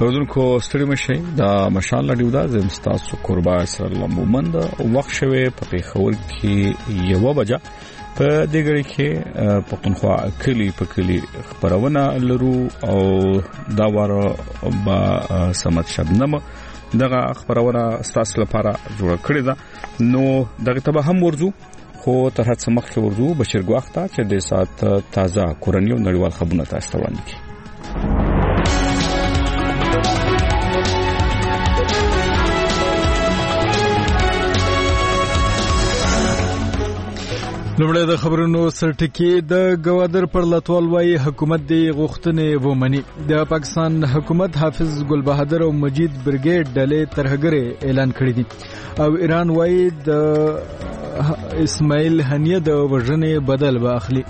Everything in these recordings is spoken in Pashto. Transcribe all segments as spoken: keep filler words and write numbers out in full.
ورودونکو ستړي مشي د مشال لډیو دا زم تاسو قربا سره لمومند وخت شوه په پیښور کې یو بجا په دګړي کې پښتونخوا کلی په کلی خبرونه لرو او دا واره با سمت شبنم دغه خبرونه تاسو لپاره جوړ کړی دا نو دغه ته هم ورزو خو تر هڅه مخکې ورزو بشیر ګواخته چې د سات تازه کورنیو نړیوال خبرونه تاسو ته وړاندې کړي. لومړی د خبرونو سرټکی د گوادر پر لټول وايي حکومت دی غوښتنې ومني. د پاکستان حکومت حافظ ګل بهادر او مجید برګیډ ډلې ترهګرې اعلان کړی دي او ایران وايي د اسماعیل هنیه د وژنې بدل به اخلي.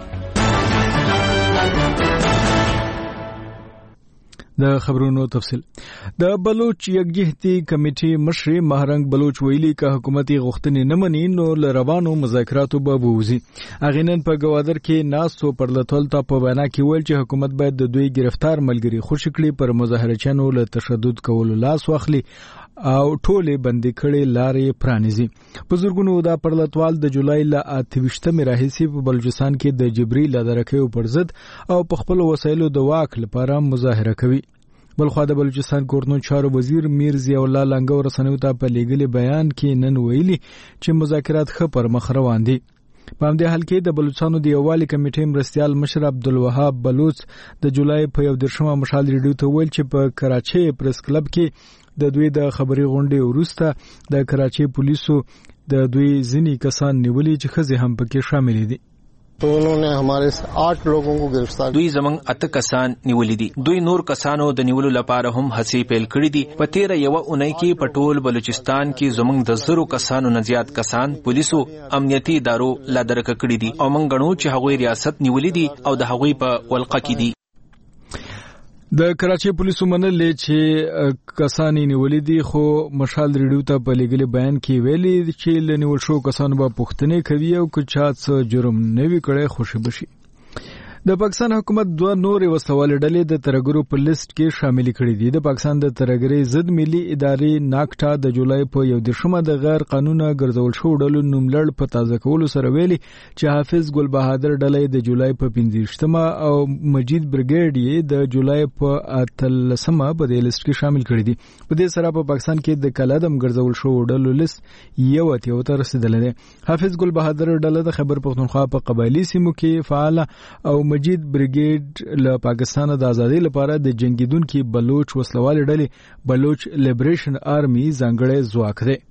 د خبرونو تفصیل د بلوچ یکجهتي کمیټې مشر مهرنګ بلوچ ویلي که حکومتي غوښتنې نه مني نو لروانو مذاکراتو به ووزي. اغینن په گوادر کې ناسو پر لټول ته په وینا کې ویل چې حکومت باید د دوی گرفتار ملګری خوشی کړي پر مظاهرچیانو له تشدد کولو لاس واخلي او ټوله بندي کړي لارې پرانیزي. بزرګونو دا پر لټوال د جولای ل اتهشتمه راهیسي په بلوچستان کې د جبري لادرکیو پر ضد او په خپل وسایلو د واک لپاره مظاهره کوي. بلخوا د بلوچستان کورنو چارو وزیر میر ضیاء الله لنګو رسنیو ته په لیګل بیان کې نن ویلي چې مذاکرات ښه پر مخ روان دي. په همدې حال کې د بلوچستانو د یووالي کمیټې مرستیال مشر عبدالوهاب بلوچ د جولای په یو درشمه مشال ریډیو ته ویل چې په کراچي پریس کلب کې د دوی د خبري غونډې وروسته د کراچي پولیسو د دوی ځینی کسان نیولي چې خزي هم پکې شامل دي. تو انہوں نے ہمارے آٹھ لوگوں کو گرفتار دوی زمنګ اته کسان نیولې دي. دوی نور کسانو د نیولو لپاره هم هڅې پیل کړې دي. په تیر یو اونۍ کې په ټول بلوچستان کې زمنګ د زرو کسانو نه زیات کسان پولیسو امنیتي ادارو لادرک کړې دي او موږ غنو چې هغوی ریاست نیولې دي او د هغوی په ولقه کې دي. د کراچي پولیسو منلې چې کسانی نیولې دي خو مشال ریډیو ته په لیګل بیان کې ویلي چې لنیول شو کسان به پوښتنه کوي او که چا څه جرم نه وی کړی خوشي بشي. د پاکستان حکومت دوه نورې وسوال ډلې د ترګرو په لیست کې شامل کړي دي. د پاکستان د ترګرې ضد ملي ادارې ناکټا د جولای په یو درشمه د غیر قانوني ګرځول شو ډلو نوملړ په تازه کولو سره ویلي چې حافظ ګل بهادر ډلې د جولای په پنځه او مجید برګیډ یې د جولای په اتلسمه په دې لیست کې شامل کړي دي. په دې سره په پاکستان کې د کلادم ګرځول شو ډلو لیست یو اتیو ته رسیدلی دی. حافظ ګل بهادر ډله د خیبر پښتونخوا په قبایلی سیمو کې فعال او مجید برګیډ له پاکستان د ازادۍ لپاره د جنگیدونکو بلوچ وسلوال ډلې بلوچ لیبریشن آرمي ځانګړی ځواک دی.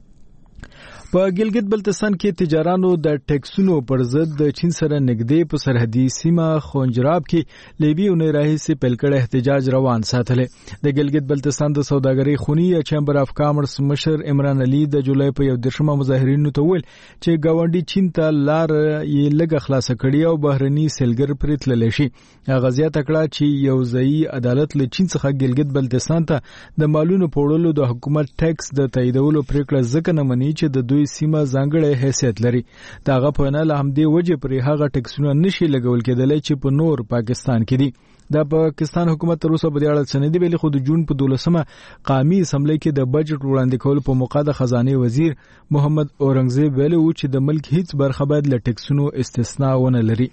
په ګلګت بلتستان کې تجارانو د ټیکسونو پر ضد د چین سره نږدې په سرحدي سیمه خونجراب کې لیبي نه راهیسې پیل کړی احتجاج روان ساتلې. د ګلګت بلتستان د سوداګرۍ خونی چیمبر اف کامرس مشر عمران علي د جولای په یو درشمه مظاهرینو ته ویل چې گاونډي چین ته لار یې لږه خلاصه کړي او بهرني سیلګر پرې تللی شي. هغه زیاته کړه چې یو ځایي عدالت له چین څخه ګلګت بلتستان ته د مالونو پوړلو د حکومت ټیکس د تاییدولو پریکړه ځکه نه مني چې د دوی سیمه ځانګړی حیثیت لري. داغه په نه له همدې وجه پرې هغه ټیکسونه نشي لګول کېدلی چې په نور پاکستان کې دي. د پاکستان حکومت تر اوسه په دې اړه څه نه دی ویلي خو د جون په دولسمه قومي اسمبلی کې د بجټ وړاندې کولو په موقع د خزانه وزیر محمد اورنګزیب ویلي و چې د ملک هیڅ برخه باید له ټیکسونو استثناء ونه لري.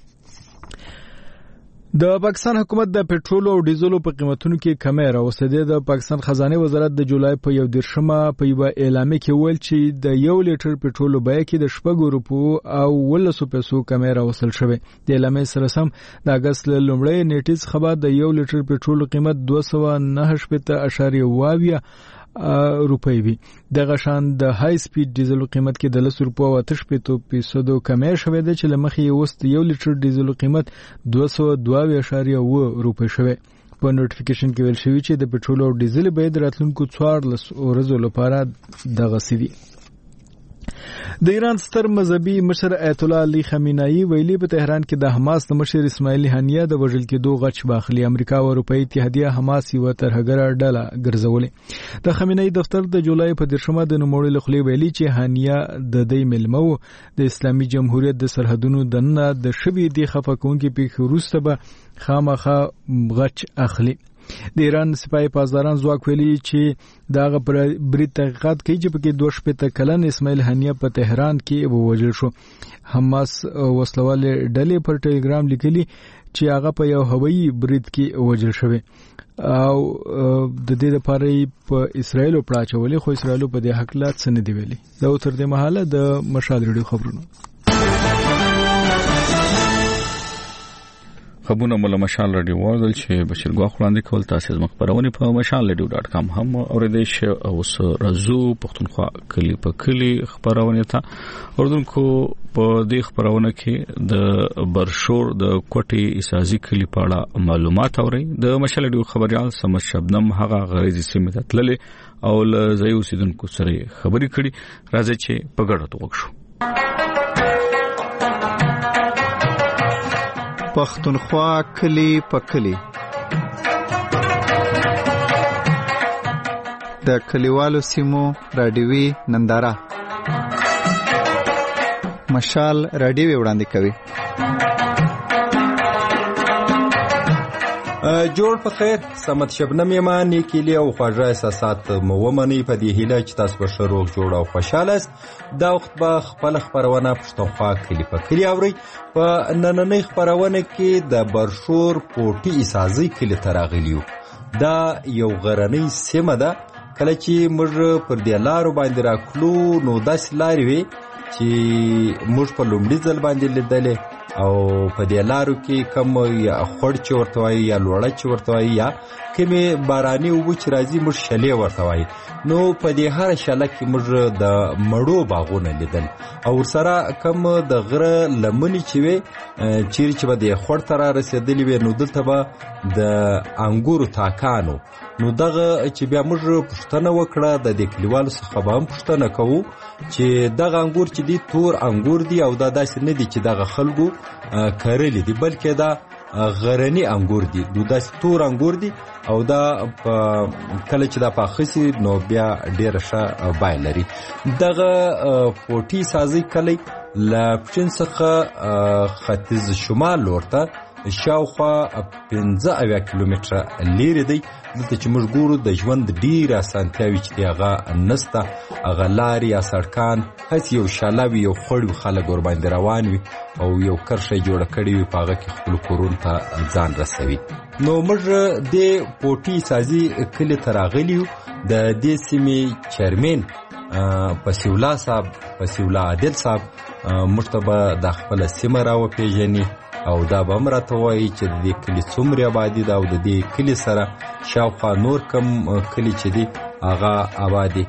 د پاکستان حکومت د پټرول او ډیزلو په قیمتونو کې کمی راوستې. د پاکستان خزانه وزارت د جولای په یو درشمه په یو اعلامیه کې ویل چې د یو لیټر پټرول بیه کې د شپږ روپو او ولسو پیسو کمی راوستل شوی. د اعلامیه سره سم د اگست لومړۍ نیټې څخه بعد د یو لیټر پټرول قیمت دوه سوه نهه شپېته اعشاریه اویا روپۍ وي. دغه شان د های سپید ډیزل قیمت کې د لس روپو او اته شپېته فیصدو کمی شوی دی چې لمخې یې اوس یو لیټر ډیزل قیمت دوه سوه دوه اعشاریه اوه روپۍ شوی. په نوټیفیکیشن کې ویل شوی چې د پټرول او ډیزل بیه د راتلونکو څوارلس ورځو لپاره دغسې دي. د ایران ستر مذهبي مشر آیت الله علي خامنه‌ای ویلي په تهران کې د حماس د مشر اسماعیل هنیه د وژل کېدو غچ باخلي. امریکا او اروپאי اتحادیه حماس یو ترهګره ډله ګرځولې. د خامنه‌ای دفتر د جولای په درشمه د نوموړي لخوا ویلي چې هنیه د دې ملمو د اسلامي جمهوریت د سرحدونو دننه د شوی دی خفقونکو په وروسته به خامخا غچ اخلي. د ایران سپاه پاسداران ځواک ویلي چې داغه برید تحقیقات کوي چې پکې دوه شپېته کلن اسماعیل هنیه په تهران کې ووژل شو. حماس وسلوال ډلې پر ټلګرام لیکلي چې هغه په یو هوایي برید کې وژل شوی او د دې لپاره په اسرایل په اچولې خو اسرایل په دې حق لا څه نه دی ویلي. دا تر دې مهاله د مشال ریډیو خبرونه خبرونه مله مشال رادیو ورل چې بشیر ګواخ وړاندې کول. تاسو زموږ خبرونه په مشال رادیو ډاټ کام هم اوریدئ شئ او سرزو پښتونخوا کلی په کلی خبرونه ته اوردونکو په دې خبرونه کې د برشور د کوټي اساسي کلی په اړه معلومات اوري. د مشال رادیو خبريال سمت شبنم هغه غریزي سیمه ته تللې او له ځایو سیدونکو سره خبرې کړي. راځي چې په ګډه توګه پښتونخوا کلی په کلی د کلیوالو سیمو رادیوي ننداره مشال رادیو وړاندې کوي. جوړ په خیر سمت شبنم یما نیکیلی او خواږه احساسات مو ومني په دې هیله چې تاسو به ښه روغ جوړ او خوشاله است. دا وخت به خپل خبرونه پښتونخوا کلی په کلی اوري. په نننۍ خبرونه کې د برشور کوټي اساسي کلی ته راغلیو. دا یو غرنۍ سیمه ده. کله چې موږ پر دې لارو باندې راکلو نو داسې لارې وي چې موږ په لومړي ځل باندې لیدلې او په دې لارو کې کم یا خړ چې ورته وایي یا لوړه چې ورته وایي یا کومې باراني اوبه چې راځي موږ شلې ورته وایي. نو په دې هره شله کې موږ د مړو باغونه لیدل او ورسره کم د غره لمنې چې وي چیرې چې به د خړ ته را رسېدلې وي نو دلته به د انګورو تاکانو. نو دغه چې بیا موږ پوښتنه وکړه د دې کلیوالو څخه به هم پوښتنه کوو چې دغه انګور چې دي تور انګور دي او دا داسې نه دي چې دغه خلکو کرلي دي بلکې دا غرني انګور دي. دو داسې تور انګور دي او دا کله چې دا پاخه سي نو بیا ډېره ښه بای لري. دغه پوټي سازي کلی له پچین څخه ختیځ شمال لورته شاوخوا پنځه اویا کیلومتره لرې دی. دلته چې موږ ګورو د ژوند ډېرې اسانتیاوې چې دي هغه نسته. هغه لارې یا سړکان هسې یو شاله وي یو خوړ وي خلک ورباندې روان وي او یو کرښه یې جوړه کړې وي په هغه کې خپلو کورونو ته ځان رسوي. نو موږ دې پوټي سازي کلي ته راغلي یو. د دې سیمې چیرمین پسیولا صاحب پسیولا عادل صاحب موږ ته به دا خپله سیمه راوپېژني او دا به هم راته وایي چې د دې کلي څومره آبادي ده او د دې کلي سره شاوخوا نور کم کلي چې دي هغه آبادي.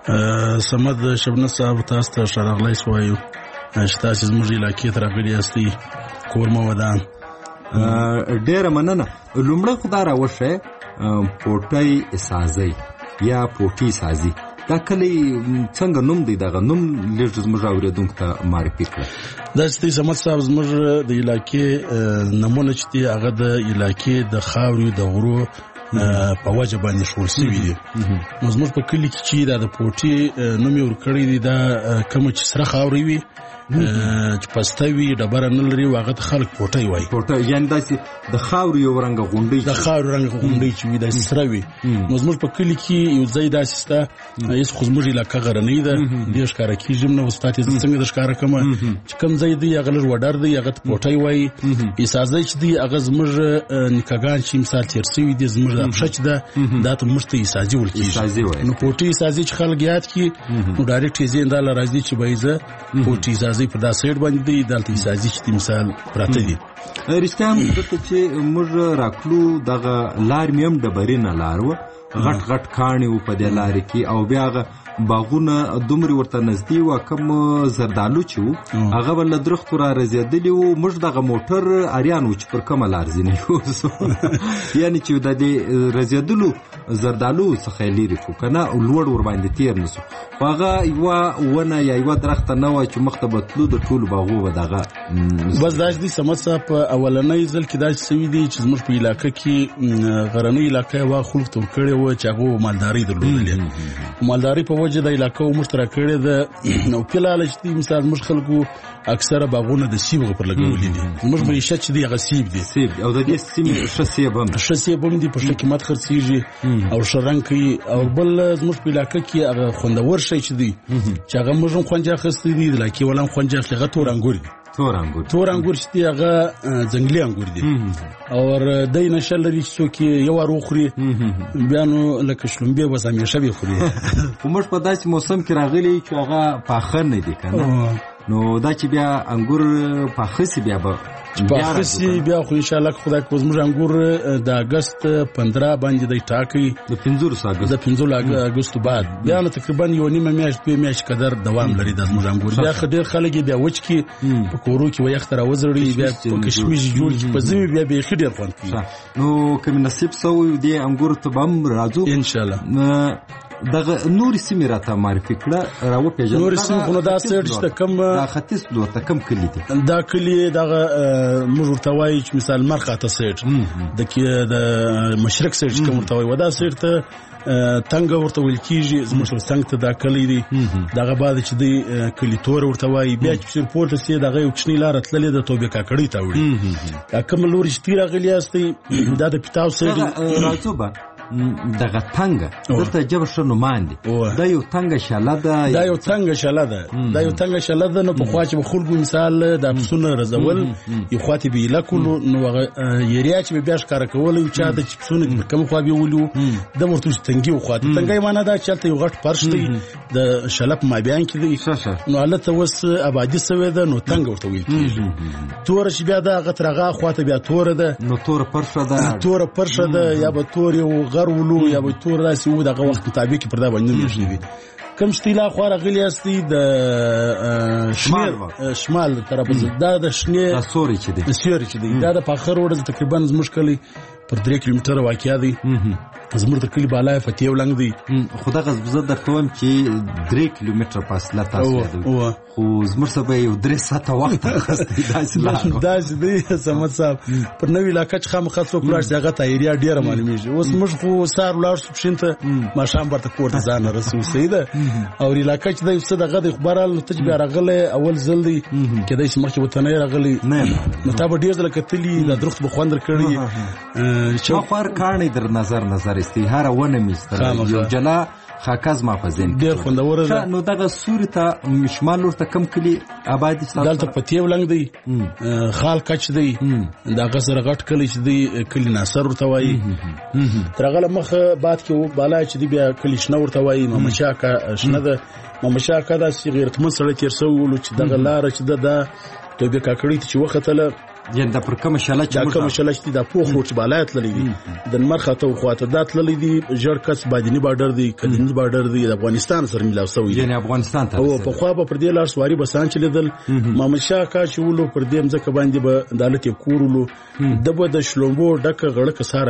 سمد شبنه صاحب تاسو ته ښه راغلاست وایو چې تاسو زموږ علاقې ته راغلي یاستئ کورمه ودان. ډېره مننه. لومړی خو دا راوښیه پوټی سازی یا پوټي سازي دا کلی څنګه نوم دی دغه نوم لږ زموږ اوریدونکو ته معرفي کړه. دا چې سمت صاحب زموږ د علاقې نمونه چې دی هغه د علاقې د خاورې د غرو په وجه باندې شول سوي دي. نو زموږ په کلي کې چې دا د پوټي نوم یې ورکړی دی دا کومه چې سره خاورې وي چې پستوي ډبره نه لري هغه ته خلک پوټی وایي. پوټی یعنې داسې د خاورې یو رنګه غونډۍ د خاورې رنګه غونډۍ چې وي داسې سره وي. نو زموږ په کلي کې یو ځای داسې شته هېڅ خو زموږ علاقه غرنۍ ده ډېر ښکاره کېږي هم نه استاد یې زه څنګه د ښکاره کړمه چې کوم ځای دی هغه لږ وډر دی هغه ته پوټی وایي. اساسي چې دی هغه زموږ نیکهګان چې مثال تېر سوي دي زموږ دا پښه چې ده دا ته موږ ته اساسي ویل کېږي. نو پوټي اساسي چې خلک یاد کړي نو ډایرکټ یې ذهن ته راځي چې به زه پوټي اساسي په دا سایډ باندې دی دلته اساسي چې مثال پراته دي. رښتیا هم دلته چې موږ راکلو دغه لار مې هم ډبرې نه لار وه غټ غټ کاڼي وو په دې لارې کې او بیا هغه باغونه دومره ورته نږدې وه کوم زردالو چې وو هغه به له درختو را رزېدلي وو. موږ دغه موټر اریان وو چې پر کومه لار ځینې یوسو یعنې چې د دې رزېدلو زردالو څخه یې لرې کړو که نه لوړ ورباندې تېر نه سو. خو هغه یوه ونه یا یوه درخته نه وه چې مخته به تلو د ټولو باغو به دغه بس داسې دي. سمت صاحب په اولنی ځل کې داسې سوي دي چې زموږ په علاقه کې غرنۍ علاقه یې وا خلکو ته ورکړې وه چې هغو مالدارۍ درلودلې. مالدارۍ په وجه د علاقو مشترک کړي د نو کلاله چې مثال مش خلکو اکثره باغونه د سیب پر لګولې دي موږ به شت دي غسیب دي سیب او د دې سیمې شسیب هم شسیب هم دي په شکه مت خرڅيږي او شرنګ کوي او بل زموږ په علاقې کې هغه خوندور شي چې دي چې هغه موږ هم خوندې خستې دي لکه ولهم خوندې خلغه تور انګور دي تور انګور تور انګور چې هغه ځنګلي انګور دي او دای نشل لري چې یو اروخري بیا نو لکه شلمبه بس همیشه به خوري کومش په داسې موسم کې راغلي چې هغه پاخر نه دي کنه نو دا چې بیا انګور پاخسي بیا به پاخسي بیا خو ان شاء الله خدای کو زموږ انګور د اگست پندرہ باندې د ټاکي د پنځه اگست د پنځه اگست بعد بیا نو تقریبا یو نیمه میاشت په میاشت قدر دوام لري د زموږ انګور بیا خډیر خلک بیا وچ کی په کورو کې وي اختر وزړي بیا په کشمش جوړ کی په زمي بیا به خډیر خوند کوي نو کوم نصیب سو دی انګور ته بم راځو ان شاء الله دغه نور سیمه راته معرفي کړه راو پیژن نور سیمه خو دا سرچ ته کم دا ختیس لور ته کم کلی دي دا کلی دغه موږ ورته وایي چې مثال مرخه ته سرچ د کې د مشرق سرچ کوم ورته وایي ودا سرچ ته تنګ ورته ویل کیږي زموږ څنګه ته دا کلی دي دغه بعد چې دی کلی تور ورته وایي بیا چې سپورت سي دغه یو چنی لار تللې د توبه کاکړی ته وړي کوم لور چې تیر غلی استي دا د پتاو سرچ راځوبه دغه تنګه دلته جبر شنو ماندي دا یو تنګه شاله ده دا یو تنګه شاله ده دا یو تنګه شاله ده نو په خوا چې خلکو مثال د پسونه رزول یو خاطی به لکلو نو یریا چې بیا ښکار کول او چا د پسونه کوم خوا به ولو د مرتو تنګي او خاطی تنګي معنا دا چې یو غټ پرش دی د شلپ ما بیان کې دی نو الله ته وس آبادی سوي ده نو تنګ ورته ویل کیږي تور چې بیا دا غترغه خواته بیا تور ده نو تور پرشه ده تور پرشه ده یا به تور یو غرولو یا به تور راسي و دغه وخت مطابق پر دا باندې نشي دي کوم استیلا خو راغلی استي د شمال شمال طرف دا د شنه سوري چې دي سوري چې دي دا د فخر ورځ تقریبا مشکلي پر درې کیلومتره واقع دي زموږ د کلی بالای فتیو لنګ دی خدا غزبزه در کوم چې درې کیلومتره فاصله تاسو ده خو زموږ سبا یو درې ساعته وخت اخستې داسې لا داسې دی سمت صاحب پر نوې علاقه چې خامخا څوک لاړ هغه ته ایریا ډیره معلومیږي اوس موږ خو سار لاړ شو پښینته ما شام برته کوټه ځان رسو سیده او علاقه چې د څه دغه د خبرال ته بیا راغله اول ځل دی کله چې مخکې وته نه راغلی نو تا به ډیر ځله کتلی د درخت په خوندر کړی چې خور کارنې در نظر نظر استهاره ونه میستل یو جلا خاکاز ما پزین ډیر خوندور ده نو دغه سوري ته شمال ورته کم کلی آبادی سره دلته پتیو لنګ دی خال کچ دی دغه سره غټ کلی چې دی کلی ناصر ورته وایي ترغله مخ باد کې بالای چې دی بیا کلی شنه ورته وایي ممشاکا شنه ده ممشاکا دا سی غیرتمن سره تیر سوول چې دغه لار چې ده توبه کاکړی چې وختله یان د پر کوم شاله چې کوم شاله چې د پوخ ورچ بالایت للی دي د مرخه ته خواته دات للی دي جړ کس بادینی بارډر دی کلینی بارډر دی د افغانستان سره ملاو شوی یعنی افغانستان ته او په خوا په پر دې لار سواری بسان چې لیدل محمد شاه کا چې ولو پر دې مزه باندې به عدالت کورولو دبه د شلومبو ډکه غړکه ساره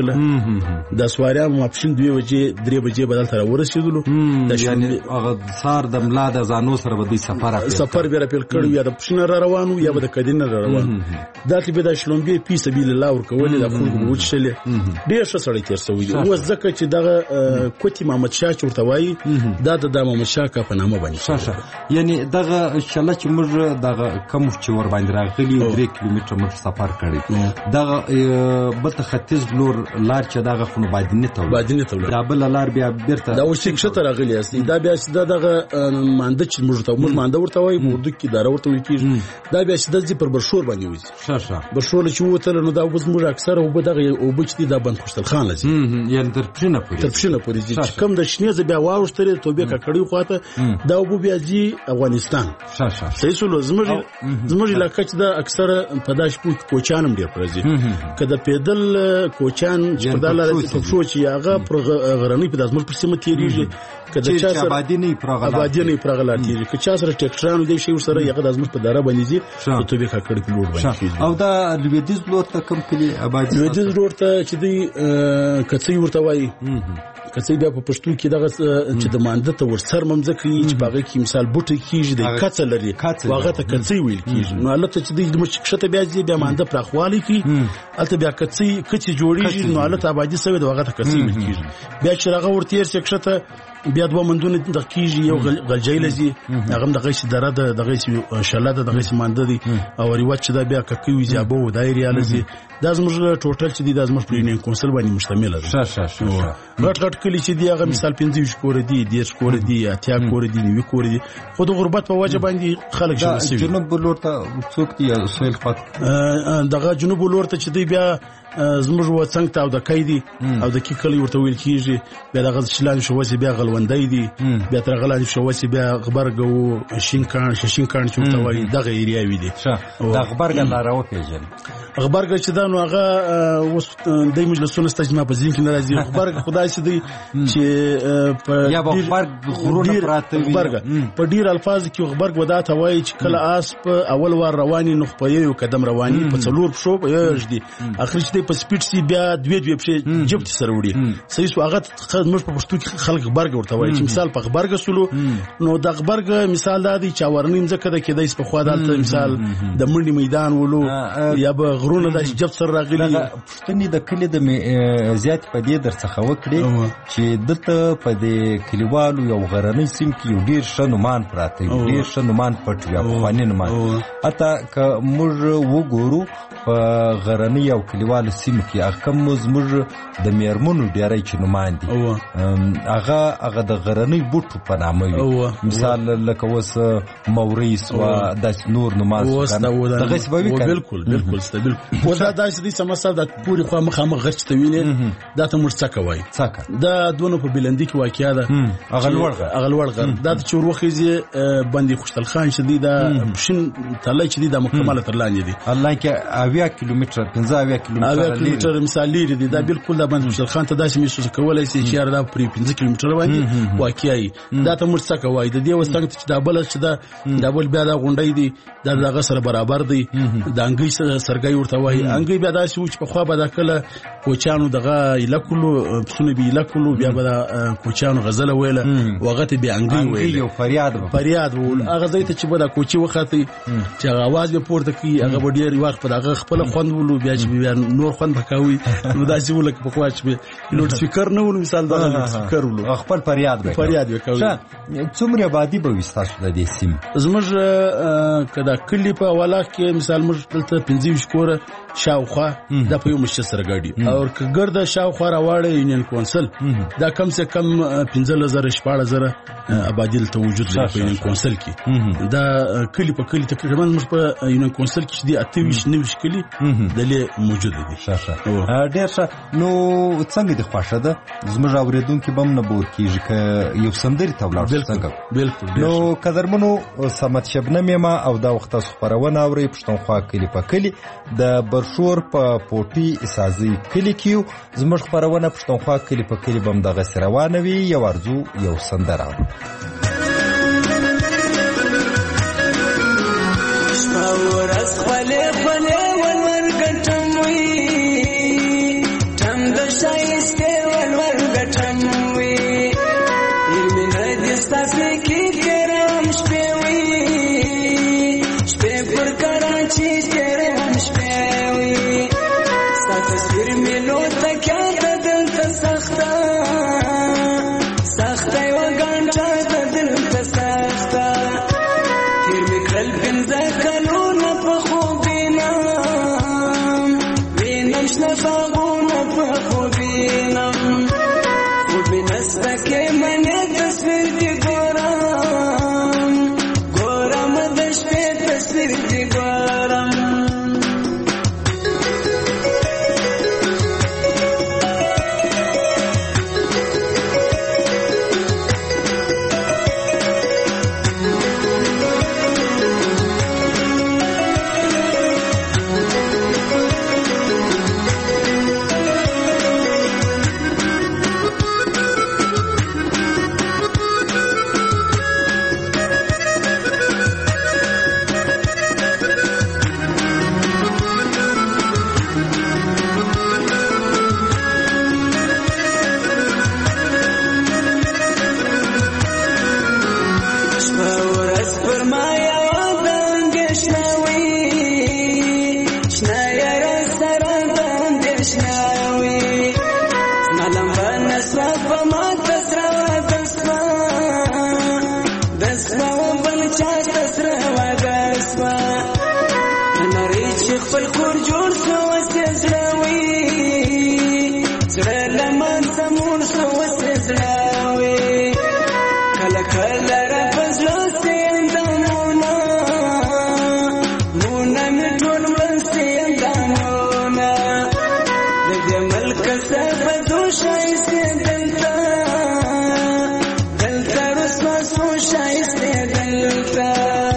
شوکله د سواریا ماپشن دوی وجه درې بجې بدل تر ورسېدلو د یعنی هغه سار د ملا د زانو سره به سفر سفر به پیل کړو یا د پښنه را روانو یا به د کدینه را روانو داتې به د شلومبې په سبیل الله ورکول د خلکو وچشلې ډېر ښه سړی تیر سوی او ځکه چې دغه کوتی محمد شاه چورتوي دا د محمد شاه کا په نامه باندې شاشه یعنی دغه شله چې موږ دغه کم چې ور باندې راغلی درې کیلومتره موږ سفر کړی دغه بل ختیځ لور لار چې دغه خونو بادینه ته بادینه ته دا بل لار بیا بیرته دا اوس څنګه ته راغلی است دا بیا چې دغه مانده چې موږ ته موږ مانده ورته وای موږ کې دار ورته وای کیږي دا بیا چې د پر برشور باندې وځي شاشه برشور چې وته نو دا اوس موږ اکثر او دغه او بچتي دا بند خوشتل خان لزي یعنی تر پښنه پورې تر پښنه پورې چې کم د شنه ز بیا واوشتره توبه ککړی خواته دا او بیا جی افغانستان شاشه صحیح سولو زموږ زموږ علاقه چې دا اکثر پداش پوت کوچانم ډیر پرځي کله پیدل کوچان چې په داله په شو چې هغه پر غرنی په داسمر پر سیمه تیریږي کله چې آبادی نه پرغلا آبادی نه پرغلا تیږي که چا سره ټریکټرانو دی شي سره یغه داسمر په دره باندې زی ته به ککړ په لور باندې او دا لویدیز لور ته کم کلی آبادی لویدیز لور ته چې دی کڅي ورته وایي کڅي بیا په پښتو کې دغه چې د مانده ته ورسر ممځکه چې باغې کې مثال بوټي کیږي د کڅ لري واغه ته کڅي ویل کیږي نو البته چې د مشکشته بیا چې بیا مانده پرخوالي کی البته بیا کڅي کڅي جوړیږي نو البته آبادی سوي د واغه ته کڅي ویل کیږي بیا چې هغه ورته شکشته بیا دوه مندونه د کیږي یو غلجی لذي هغه د غیس دره د غیس شلاده د غیس مانده دي او ریوت چې دا بیا کوي زیابو دایره لذي دا زموږ ټوټل چې دي دا زموږ پرینین کونسل باندې مشتمل دی شه شه شه غټ غټ کلی چې دی هغه مثال پنځه کور دي دیش کور دي اتیا کور دي نیو کور دي خو د غربت په وجه باندې خلک شو سي جنوب لور ته څوک دی سویل خط دغه جنوب لور ته چې دی بیا زموږ و څنګه تا او د کیدی او د کی کلی ورته ویل کیږي بیا دغه شلان شو وسی بیا غلوندای دي بیا تر غلان شو وسی بیا غبرګ او شینکان شینکان چې ورته وایي دغه ایریا وی دي د غبرګ لارو پیژن غبرګ چې دا نو هغه اوس د مجلسونو استجماع په ځین کې ناراضي غبرګ خدای چې دی چې په یا غبرګ غرونه پراته وي غبرګ په ډیر الفاظ کې غبرګ ودا ته وایي چې کله اس په اول وار رواني نو په یو قدم رواني په څلور شو په یو ژدي اخر چې په سپیډ سی بیا دوی دوی په جبت سره وړي صحیح سو هغه موږ په پښتو کې خلک غبرګ ورته وایي چې مثال په غبرګ سلو نو د غبرګ مثال دا دی چې ورنیم ځکه د کېدای په خوا دالته مثال د منډي میدان ولو یا به غرونه د جبت سره راغلي پښتني د کلی د زیات په دې درڅخه وکړي چې دته په دې کلیوالو یو غرنۍ سیم کې یو ډیر شنومان پراته یو ډیر شنومان پټ یا خوانین ما اته ک موږ وګورو په غرنۍ او کلیوالو سیم کې هغه کوم زموږ د میرمنو ډیرای چې نومان دي هغه هغه د غرنۍ بوټو په نامه وي مثال لکه وس موریس و د نور نماز دغه سبب بالکل بالکل ستبل و دا داسې دي سمسل د پوری خو مخامخ غچ ته ویني دا ته مرڅکه وای څکه دا دونه په بلندی کې واقعیا ده اغل ورغه اغل ورغه دا چې وروخیزه باندې خوشتل خان شدی دا شین تلای چې دی د مکمله تر لاندې دي الله کې اویا کیلومتر پنځه اویا کیلومتر کیلومتر مثال لري دي دا بالکل د باندې خوشتل خان ته داسې میسو کولای شي چې دا پرې پنځه کیلومتر باندې واقعي دا ته مرڅکه وای د دې وستنګ چې دا بل چې دا دا بل بیا دا غونډې دي دا دغه سره برابر دي د انګي سرګي ورته وای انګي بیا دا چې په خوا به دا کله کوچانو دغه الکلو پسونه بي الکلو بیا به دا کوچانو غزل ویله وغته بیا انګي ویله یو فریاد فریاد ول هغه ځای ته چې به دا کوچي وخته چې आवाज به پورته کوي هغه ډیر وخت په دغه خپل خوند ولو بیا چې بیا نور خوند پکاوي نو دا چې ولک په خوا چې لوډ سپیکر نه ول مثال دا لوډ سپیکر ولو خپل فریاد به فریاد وکوي څومره آبادی به وستاسو د دې سیم زموږ کدا کلی په والا کې مثال موږ دلته پنځه کوره شاوخوا د په یو مشر سره ګاډي او کګرد شاوخوا راوړې یونین کونسل دا کم سے کم پنځه هزار شپږ هزار آبادی ته وجود لري په یونین کونسل کې دا کلی په کلی تقریبا موږ په یونین کونسل کې دي اته ویش نوش کلی دلې موجود دي شاشه ډیر ښه نو څنګه د خوښه ده زموږ اوریدونکو بم نه بور کیږي ک یو سندري تبلار څنګه بالکل نو قدرمنو سمت شبنم ما او دا وخت خبرونه اوري پښتونخوا کلی په کلی د برشور په پورټي اسازي کلی کیو زموږ خبرونه پښتونخوا کلی په کلی بم دغه روانه وي یو ارزو یو سندره ورځ خپلې خپلې ولور ګټم وي ټم د شایسته ولور ګټم وي علمي نه دي ستاسو کې کرم شپې وي شپې پر کراچي کرم شپې وي ستاسو تصویر ملو تکیا د دل سخته سخته و ګنټه د خپل کور جوړ شو وسزړوي زړه لمن سمون شو وسزړوي کله کله را پزړه سیندمونه مونه می ټول ورځ سیندمونه د دې ملک سره دو شایسته دلته دلته رسوا سو شایسته دلته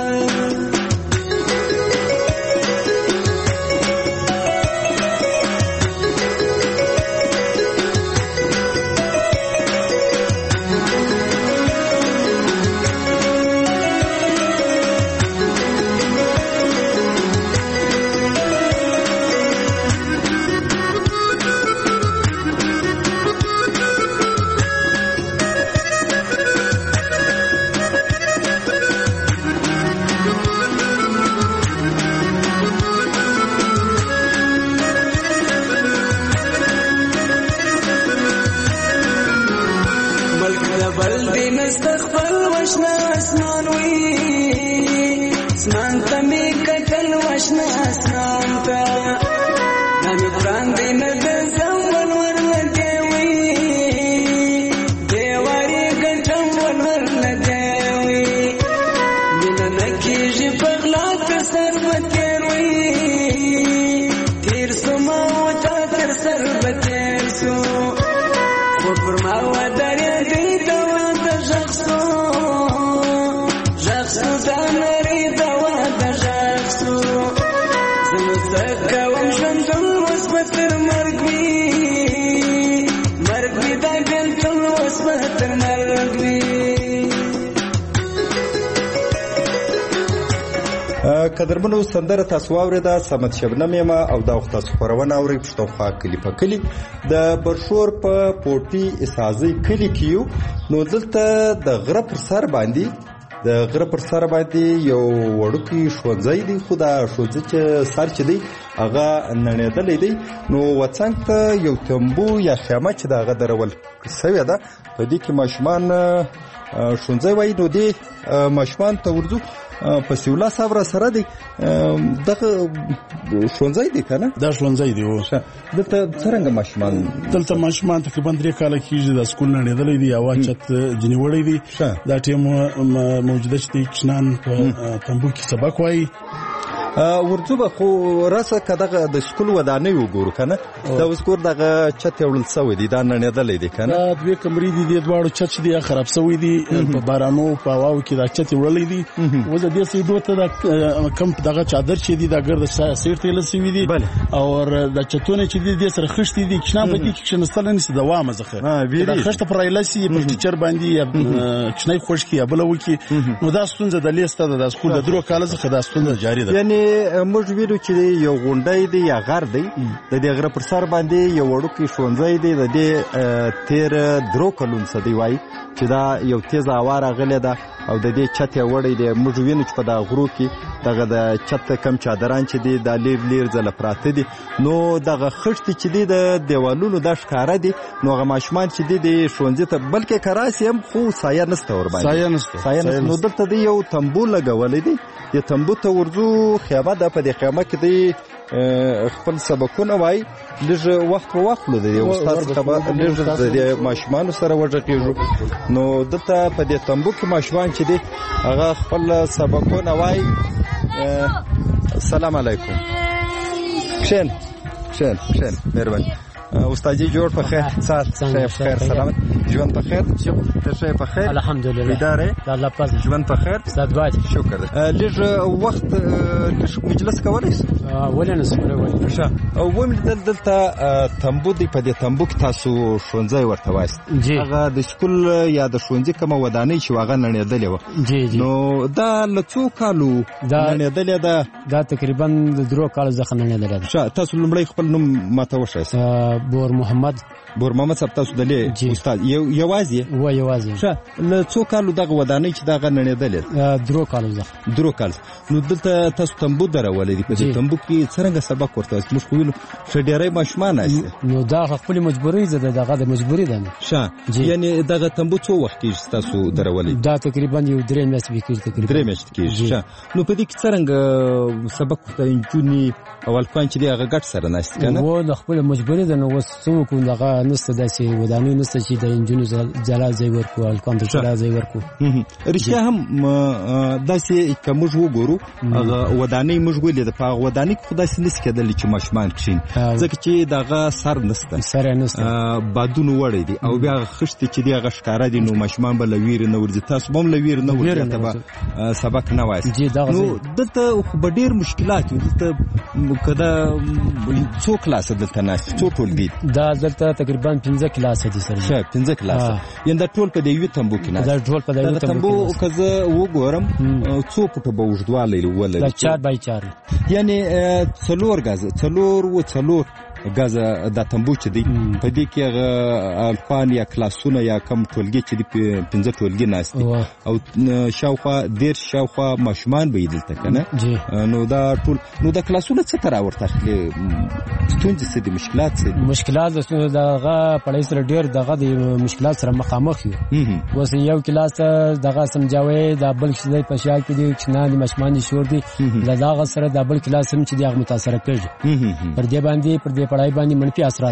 مستقبل وشنا اسمان وی اسمان ته می کتل وشنا اسمان ته نامي قران دې نظر زول ورلته وی دیواري ګټم ورلته وی من نکیږي پغلا تر سر وتر وی تیر سما وتا تر سر وتر سو خو پر ما ودارې دې جخصو جخصو دانری دوا د جخصو زمزکه وم شمدم وسبتر مرګي مرګي دا بلتم وسبتر مرګي قدرمنو سندره تاسو واورېده سمت شبنم یم او دا وخت تاسو خبرونه اورئ پښتونخوا کلی په کلی د برشور په پورټي اسازي کلی کیو نو دلته د غره پر سر باندې د غره پر سر باندې یو وړوکی شونځای دی خو دا شونځای چې سر چې دی هغه نړېدلی دی نو وڅنګ ته یو تنبو یا خیمه چې د هغه درول سوې ده په دې کې ماشومان شونځای وایي نو دې ماشومان ته ورځو په سیولا صاحب را سره دی دغه شونځای دی کنه دا شونځای دی او دلته څنګه ماشومان دلته ماشومان تقریبا درې کاله کېږي د سکول نه لیدلې دي او چت جنې وړې دي دا ټیم موجوده چې کښنان په تنبو کې سبق وایي ورځو به خو راسه کداغه د سکول ودانې وګورو کنه دا اوس ګور دغه چت یوړل سوی دی دا نړېدلې دی کنه دا دوی کمرې دي د دواړو چت دی خراب سوی دی په بارانو په واو کې دا چت یوړلې دی وزه دې سې دوته دا کم دغه چادر چې دی دا ګرد سیر تل سوی دی او د چتونه چې دی د سره خشتي دی کښنا په دې کې کښنستل نه سي دوامه زخه دا خشته پر ایلاسي په ټیچر باندې کښنای خوش کی ابل وکي نو دا ستونزه د لیسته د سکول د درو کال څخه دا ستونزه جاری ده یعنی موږ ویلو چې یو غونډای دی یا غر دی د دې غره پر سر باندې یو وړوکی شونځای دی د دې تیر درو کلون سدی وای چې دا یو تیز اواره غلې ده او د دې چت وړې دی موږ وینو چې په دا غرو کې دغه د چت کم چادران چې دی د لیر لیر زله پراته دي نو دغه خشت چې دی د دیوالونو د ښکارا دي نو هغه ماشومان چې دی د شونځې ته بلکې کراسي هم خو سایه نسته ور باندې سایه نسته سایه نسته نو دلته دی یو تنبو لګولې دی د تنبو ته ورځو خیمه ده په دې خیمه کې دی خپل سبقونه وای لږ وخت په وخت لږ دی استاد خبر لږ د ماشومان سره وځټیږو نو دلته په دې تنبو کې ماشومان چې دی هغه خپل سبقونه وای السلام علیکم شین شین شین مهرباني استاد جوړ په خیر سات شیف خیر سلامت ژوند په خیر ته شی په خیر الحمدلله اداره الله پاک ژوند په خیر استاد باید شکر لږ وخت لږ مجلس کولای شي ولنه سره وای ښه او ومن دلته تنبو دی په دې تنبو کې تاسو شونځای ورته وایست هغه د سکول یا د شونځې کوم ودانۍ چې واغه نړېدلې و جی جی نو دا لڅو کالو نړېدلې ده دا تقریبا د درو کال ځخه نړېدلې ده ښه تاسو لمړی خپل نوم ماته وښایست بور محمد بور محمد صاحب تاسو د استاد یو یوازې و یوازې ښه له څو کالو دغه ودانۍ چې دغه نړېدلې درو کالو ځخه درو کال نو دلته تاسو تنبو درولې دي په دې تنبو کې څنګه سبق ورته موږ خو ویلو چې ډېری ماشومان هسته نو دا خپل مجبوري ده دغه د مجبوري ده ښه یعنی دغه تنبو څو وخت کې تاسو درولې دا تقریبا یو درې میاشتې کېږي تقریبا درې میاشتې کېږي ښه نو په دې کې څنګه سبق ورته انجونی اول کان چې هغه ګټ سره ناست کنه و د خپل مجبوري ده نو وسو کو دغه نسته داسې ودانۍ نسته چې د انجونی جلا ځای ورکو الکان د جلا ځای ورکو رښتیا هم داسې کوم وګورو هغه ودانۍ موږ ولې د پاغ ودانۍ خدای سي نس کېدل چې ماشومان کښین ځکه چې دغه سر نسته سر نسته بادونو وړي دي او بیا خشت چې دی هغه ښکارا دي نو ماشومان بل ویر نه ورځي تاسو بم لویر نه ورځي ته سبق نه وایي نو دته خو ډېر مشکلات دلته کدا څو کلاس دلته ناس څو ټول دي دا دلته تقریبا پنځه کلاس دي سره ښه پنځه کلاس ینده ټول په دې یو تنبو کې ناس دا ټول په دې یو تنبو کزه وګورم څو پټه به وژدواله ولې دا چار بای چار یعنی څلور غاز څلور و څلور غاز د تنبو چې دی په دې کې هغه الفان یا کلاسونه یا کم ټولګي چې دی پنځه ټولګي ناس دي او شاوخوا ډیر شاوخوا ماشومان به دلته کنه نو دا ټول نو دا کلاسونه څه تر ورته ستونزې څه دي مشکلات څه دي مشکلات دغه پړای سره ډیر دغه د مشکلات سره مخامخ یو اوس یو کلاس دغه سمجاوي د بل څه په شال کې دي چې نه د ماشومان شور دي دغه سره د بل کلاس هم چې دغه متاثر کړي پر دې باندې پر دې پړای باندې منفي اثرات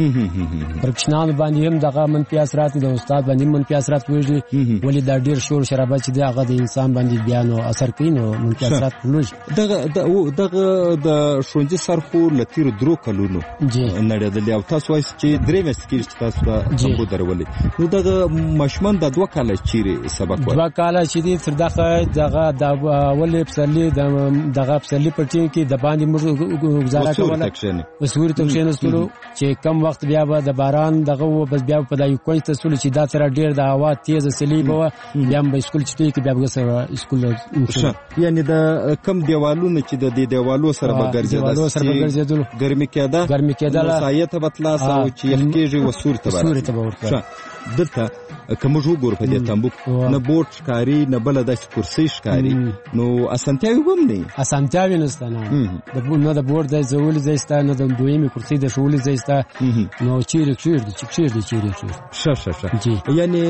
وږي پر کښنان باندې هم دغه منفي اثرات د استاد باندې منفي اثرات وږي ولې دا ډیر شور شرابت چې دغه د انسان باندې بیان او اثر کوي نو منفي اثرات وږي دغه دغه د شونځي سرخو لتیر درو کلونو نړیدل او تاسو وایي چې درې میاشتې کې تاسو تنبو درولې نو دغه ماشومان د دوه کال چیرې سبق وایي دوه کال چې دي تر دغه دغه د اول پسرلی دغه پسرلی پټین کې د باندې موږ گزاره کوله وسوري ته کېنستلو چې کم وخت بیا به د باران دغه و بس بیا په دای کوی ته سول چې دا تر ډیر د هوا تیز سلی به بیا به اسکول چټي کې بیا به سره اسکول یعنی د کم دیوالونو چې د دې دیوالو سره به ګرځیدل سره به ګرځیدل ګرمي کېده ګرمي کېده سایته بتلاس او چې یخکېږي وسوري ته وسوري ته ورته دلته کوم جو ګور په دې تنبو نه بوت ښکاری نه بل د کرسي ښکاری نو اسانتیاوي هم نه اسانتیاوي نشته نه د نو د بورد د زول زیستا نه د دویمه کرسي د شول زیستا نو چیرې چیرې د چیرې د چیرې شه شه شه یعنی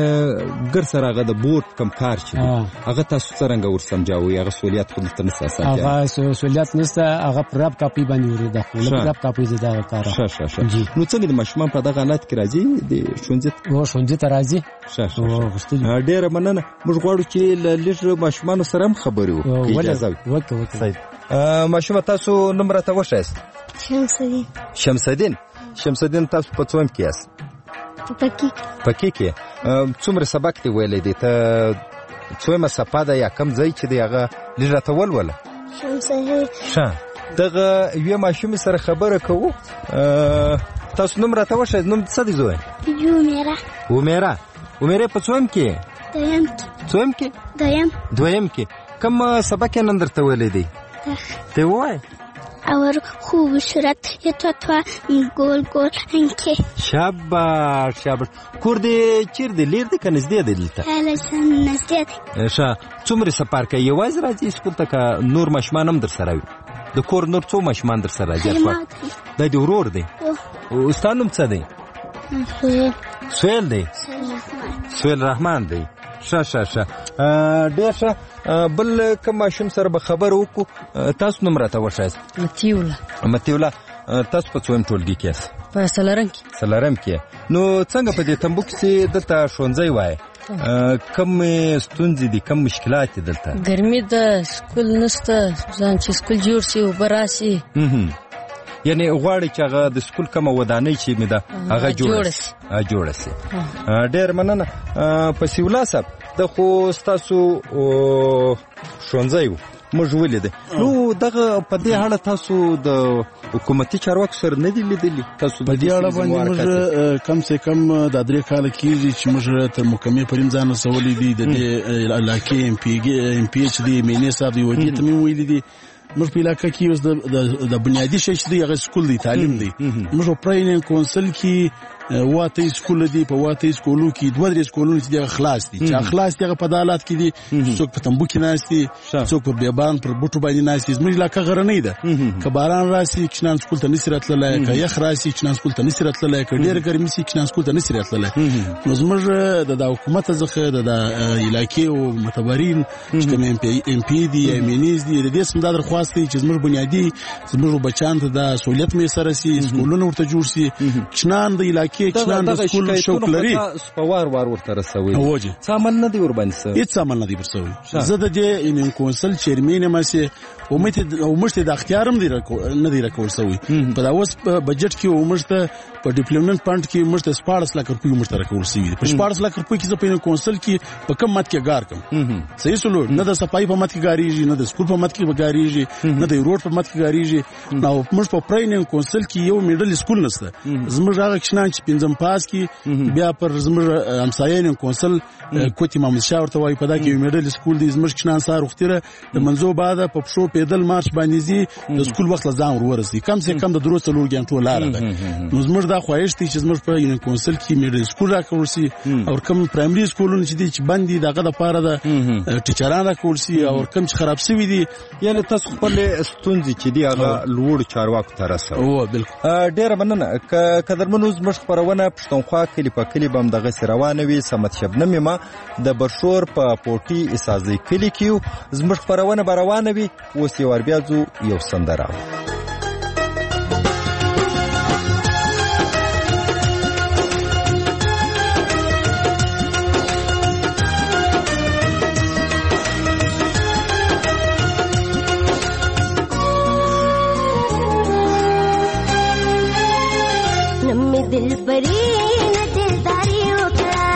ګر سره هغه د بورد کم کار چي هغه تاسو څنګه ور سمجاوي هغه سہولیت خو نشته نشته هغه سہولیت نشته هغه پراب کاپي باندې ور ده خو پراب کاپي زده کار شه شه شه نو څنګه د مشمان په دغه حالت کې راځي د شونځت او شونځت راځي شه شه ډېر مننه موږ غواړو چې لږ ماشومان سره هم خبرې وکړو اجازه وکړو وکړو ماشوم تاسو نمبر ته وښایست شمسدین شمسدین شمسدین تاسو په څوم کې یاست پکې پکې کې څومره سبق دی ویلې دي ته څومره صفه ده یا کم ځای چې دی هغه لږه ته ولوله شمسدین ښه دغه یو ماشوم سره خبره کوو تاسو نمبر ته وښایست نوم څه دی زوی یومیرا ومیرا ومیرا په څوم کې دویم څوم کې دویم دویم کې کوم سبق نن درته ویلې دی ته وای اور خوب صورت یه تو تو گل گل انکه شاباش شاباش کور دې چیر دې لیر دې کنه دې دلته هله سن نزدې ښه څومره سفر کوي یوازې راځي سکول ته که نور ماشومان هم در سره وي د کور نور څو ماشومان در سره راځي دا دې ورور دی او استاد نوم څه دی سهیل دی سهیل رحمان دی ښه ښه ښه ډېر ښه بل کوم ماشوم سره به خبر وکړو تاسو نوم راته وښایست متیوله متیوله تاسو په څوم ټولګي کې یاست په سلرم کې سلرم کې نو څنګه په دې تنبو کې دلته ښوونځی وای کم ستونزې دي کم مشکلات دي دلته ګرمي ده سکول نشته ځان چې سکول جوړ شي او براسي یعنی غواړي چې هغه د سکول کومه ودانۍ چې مې ده هغه جوړه شي جوړه شي ډېر مننه په سیولا صاحب د خو ستاسو ښوونځی و موږ ولیدل نو دغه په دې اړه تاسو د حکومتي چارواکو سره نه دي لیدلي تاسو په دې اړه باندې موږ کم سے کم د درې کال کېږي چې موږ تر محکمې پریم ځان رسولي دي د دې علاقې ایم پی ایم پی ایچ دی مینې صاحب دی ودی ته مې ویلي دي موږ په علاقې کې اوس د د بنیادي شی چې دی هغه سکول دی تعلیم دی موږ پراین کونسل کې واته سکول دي په واته سکولو کې دوه درې سکولونه چې د خلاص دي چې خلاص دي په عدالت کې دي څوک په تنبو کې ناشتي څوک په بیابان پر بوټو باندې ناشتي زموږ علاقه غره نه ده که باران راسي کښنان سکول ته نشي راتللی که یخ راسي کښنان سکول ته نشي راتللی که ډېر ګرمي سي کښنان سکول ته نشي راتللی نو زموږ د حکومت څخه د علاقې او متبرین چې کوم ام پی دي یا مینیز دي د دې سم د درخواست دي چې زموږ بنیادی زموږ بچان ته د سہولت مې سره سي سکولونه ورته جوړ سي کښنان د علاقې کښنان د سکول شوق لري سپوار وار ورته رسوي سامان نه دی ور باندې هیڅ سامان نه دی ورسوي زه د دې ان کونسل چیرمن ما سي ومته ومشته د اختیارم دی نه دی راکول سوی په دا اوس بجټ کې ومشته په ډیپلومنٹ فند کې ومشته سپارس لک روپیه ومشته راکول سوی په سپارس لک روپیه کې په کونسل کې په کم مت کې ګار کم صحیح سلو نه د صفای په مت کې ګاریږي نه د سکول په مت کې ګاریږي نه د روډ په مت کې ګاریږي نو موږ په پرایننګ کونسل کې یو میډل سکول نشته زموږ هغه کښنان چې پنځم پاس کې بیا پر زموږ همسایین کونسل کوټی محمد شاه ورته وای په دا کې یو میډل سکول دی زموږ کښنان سار وختره د منځو بعد په پښو پیدل مارش باندې زی د سکول وخت ځان ورورسي کم سے کم د دروسته لور ګنټو لار ده نو زموږ دا خواهش دي چې زموږ په یونین کونسل کې میډل سکول راکول سي او کم پرایمري سکولونه چې دي چې باندې دغه د پاره د ټیچران راکول سي او کم چې خراب شوی دي یعنی تاسو خپل ستونزې چې دی هغه لوړ چارواکو ته رسوي او بالکل ډیر مننه قدرمنو زموږ خبرونه پښتونخوا کلی په کلی بم دغه روانه وي سمت شبنم ما د برشور په پورټي اسازي کلی کې زموږ خبرونه روانه وي اوس یو بیا ځو یو سندره दिल परी न दिलदारी उकड़ा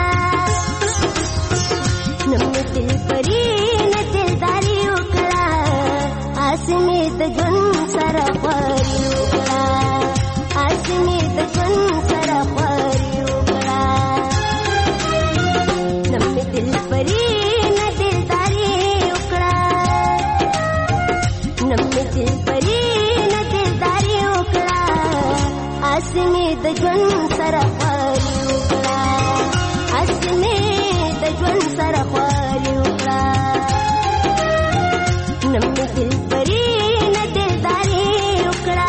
नम्मे दिल परी न दिलदारी उकड़ा आसने द जुन सरा परी उकड़ा आसने द जुन सरा परी उकड़ा नम्मे दिल परी न दिलदारी उकड़ा नम्मे दिल परी न दिलदारी उकड़ा आसने द जुन सरा परी उकड़ा आसने द जुन सरा परी उकड़ा नम्मे दिल परी न दिलदारी उकड़ा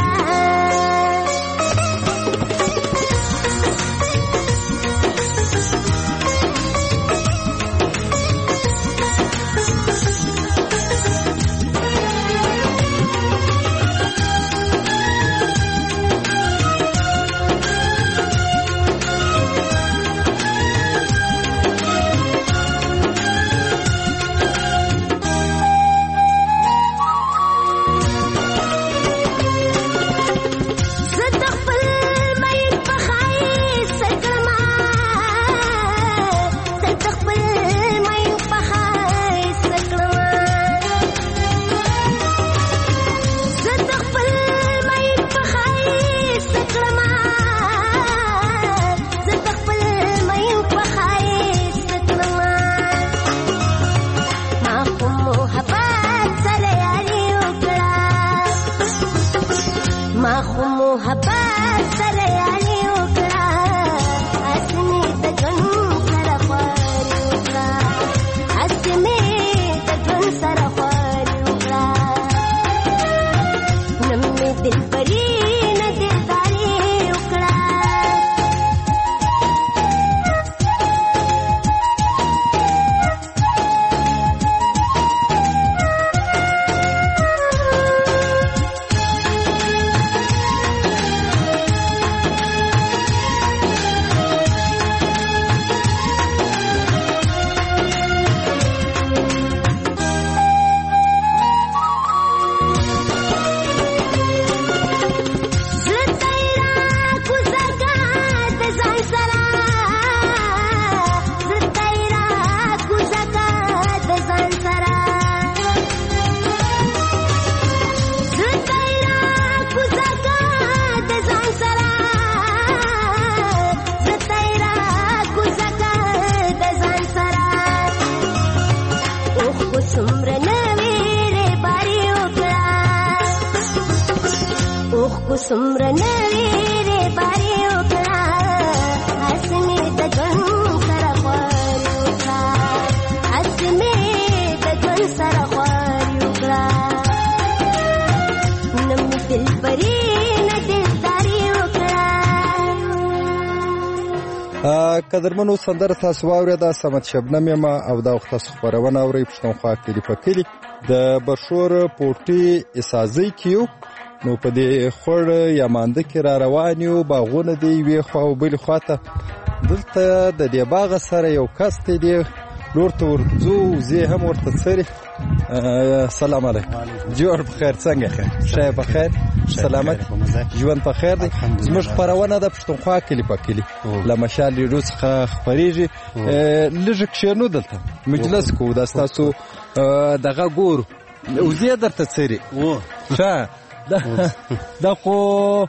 قدرمنو سندره تاسو واورېده صمد شبنم یم او دا وخت تاسو خپرونه اورئ پښتونخوا کلي په کلي د برشور پورټي اسازۍ کې یو نو په دې خور یا مانده کې را روان یو باغونه دی یوې خوا او بلې خوا ته دلته د دې باغ سره یو کس دی لور ته ورځو زه هم ورته څري سلام علیکم جوړ بخیر څنګه ښه شای بخیر سلامت ژوند په خیر دی زموږ خپرونه د پښتونخوا کلي په کلي له مشال ریډیو څخه خپریږي لږ کښېنو دلته مجلس کوو دا ستاسو دغه ګورو او زه درته څري ښه دا خو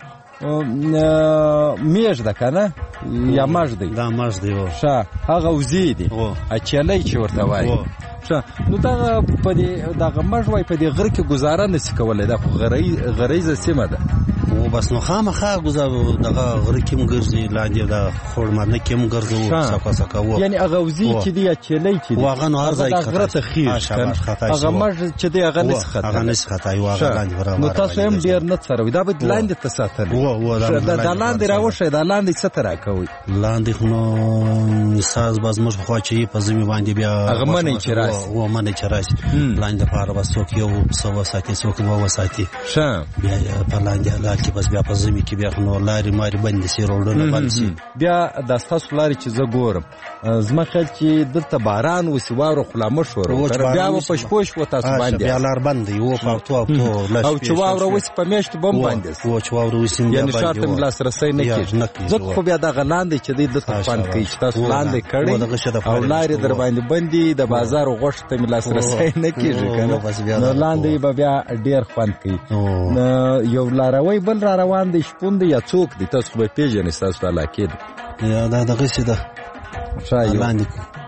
میږ ده که نه یا مږ دی دا مږ دی ښه هغه وزې دي اچلی چې ورته وایي ښه نو دغه په دې دغه مږ وایي په دې غره کې ګزاره نشي کولی دا خو غریزه سیمه ده و بس نو خامخا دغه غره کې هم ګرځي لاندې د خوړمانه کې هم ګرځو سکا سکا و یعنې هغه وزې چې دی یا چلی چې دی هغه نو هر ځای غره ته خیږي هغه مږ چې دی هغه نشي ختلی هغه نشي ختلی و هغه لاندې برابر نو تاسو هم ډېر نه څروئ دا به لاندې ته ساتلی دا لاندې راوښئ دا لاندې څه ته راکوئ لاندې خو نو ساز به زموږ پخوا چې په ژمي باندې بیا هغه منی چې راسي و منی چې راسي لاندې دپاره به څوک یو څه وساتي څوک دوه وساتي بیا په لاندې حالات کې بس بیا په ژمي کې بیا خو نو لارې مارې بندې شي روډونه بند شي بیا دا ستاسو لارې چې زه ګورم زما خیال چې دلته باران وسي واوره خو لا مه ښوروه بیا به په شپو شپو تاسو باندې بیا لار بند دی و په هفتو هفتو او چې واوره وسي په میاشتو به هم بندې شي و چې واوره وسي یعنې ښار ته مې لاسرسی نه کېږي ځکه خو بیا دغه لاندې چې دی دلته خوند کوي چې تاسو لاندې کړئ او لارې در باندې بندي د بازار غوښو ته مې لاسرسی نه کېږي که نه نو لاندې به بیا ډېر خوند کوي یو لاروی بل را روان دی شپون دی یا څوک دی تاسو خو به پېژنئ ستاسو علاقې دی یا دا دغسې ده لاندې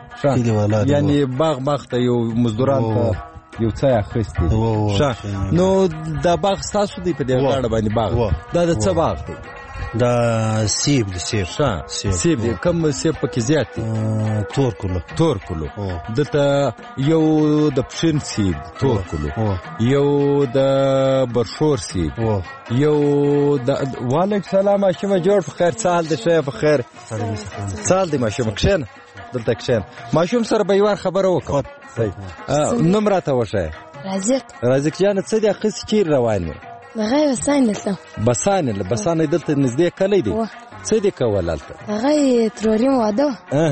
یعنې باغ باغ ته یو مزدوران ته یو څه اخیستی ښه نو دا باغ ستاسو دی په دې غاړه باندې باغ دا د څه باغ دی دا سیب دی سیب ښه سیب دی کوم سیب پکې زیات دی تور کلو تور کلو دلته یو د پښین سیب تور کلو یو د برشور سیب یو د وعلیکم سلام ماشومه جوړ په خیر څه حال دی ښه په خیر څه حال دی ماشومه کښېنه دلته کښېنه ماشوم سره به یوار خبره وکړه نوم راته وښیه رازق رازق جانه څه دی اخیستې چیرې روان یې هغه بسان دلته بسان بسان دلته نږدې کلی دی څه دی کول هلته هغه تروري واده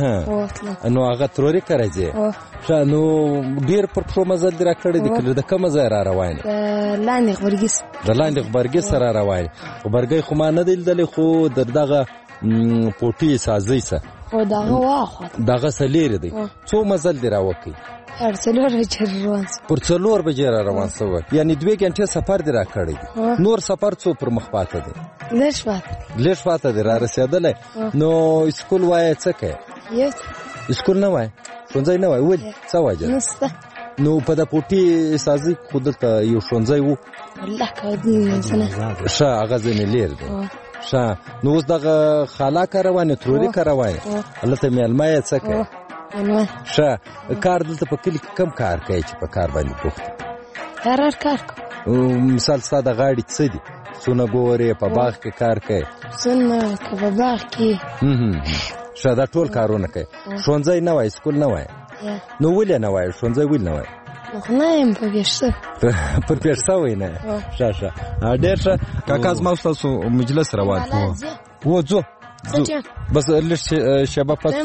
نو هغه تروري که راځي ښه نو ډېر پر پښو مزل دې را کړی دی که د کومه ځای را روان یې د لاندې غبرګي د لاندې غبرګي سره را روان یې غبرګی خو ما نه دی لیدلی خو د دغه پوټي سازۍ څه خو دغه واخوا دغه څه لرې دی څو مزل دې را وکړي پر څلور بجې روان شو پر څلور بجې را روان شوی یعنې دوې ګنټې سفر دې را کړی دی نور سفر څو پر مخ پاته دی لږ پاته لږ پاته دی را رسېدلی نو اسکول وایې څه کوې یو اسکول نه وایې ښوونځی نه وایې ولې څه وجه نشته نو په د پوټي سازۍ خو دلته یو ښوونځی و والله که ښه هغه ځینې لرې دی ښه نو اوس دغه خالا که روانې تروري که روانې هلته مېلمه یې څه کوې ښه کار دلته په کلي کې کم کار کوي چې په کار باندې بوخت هر هر کار کوم مثال ستا د غاړې څه دي څونه ګورې په باغ کې کار کوي څونه که په باغ کې ښه دا ټول کارونه کوي ښوونځی نه وایي سکول نه وایي نو ولې نه وایي ښوونځی ولې نه وایي نه یم په پېښ شوی پر پېښ شوی نه ښه ښه ډېر ښه کاکا زما ستاسو مجلس روان و ځو بس لږ شیبه پس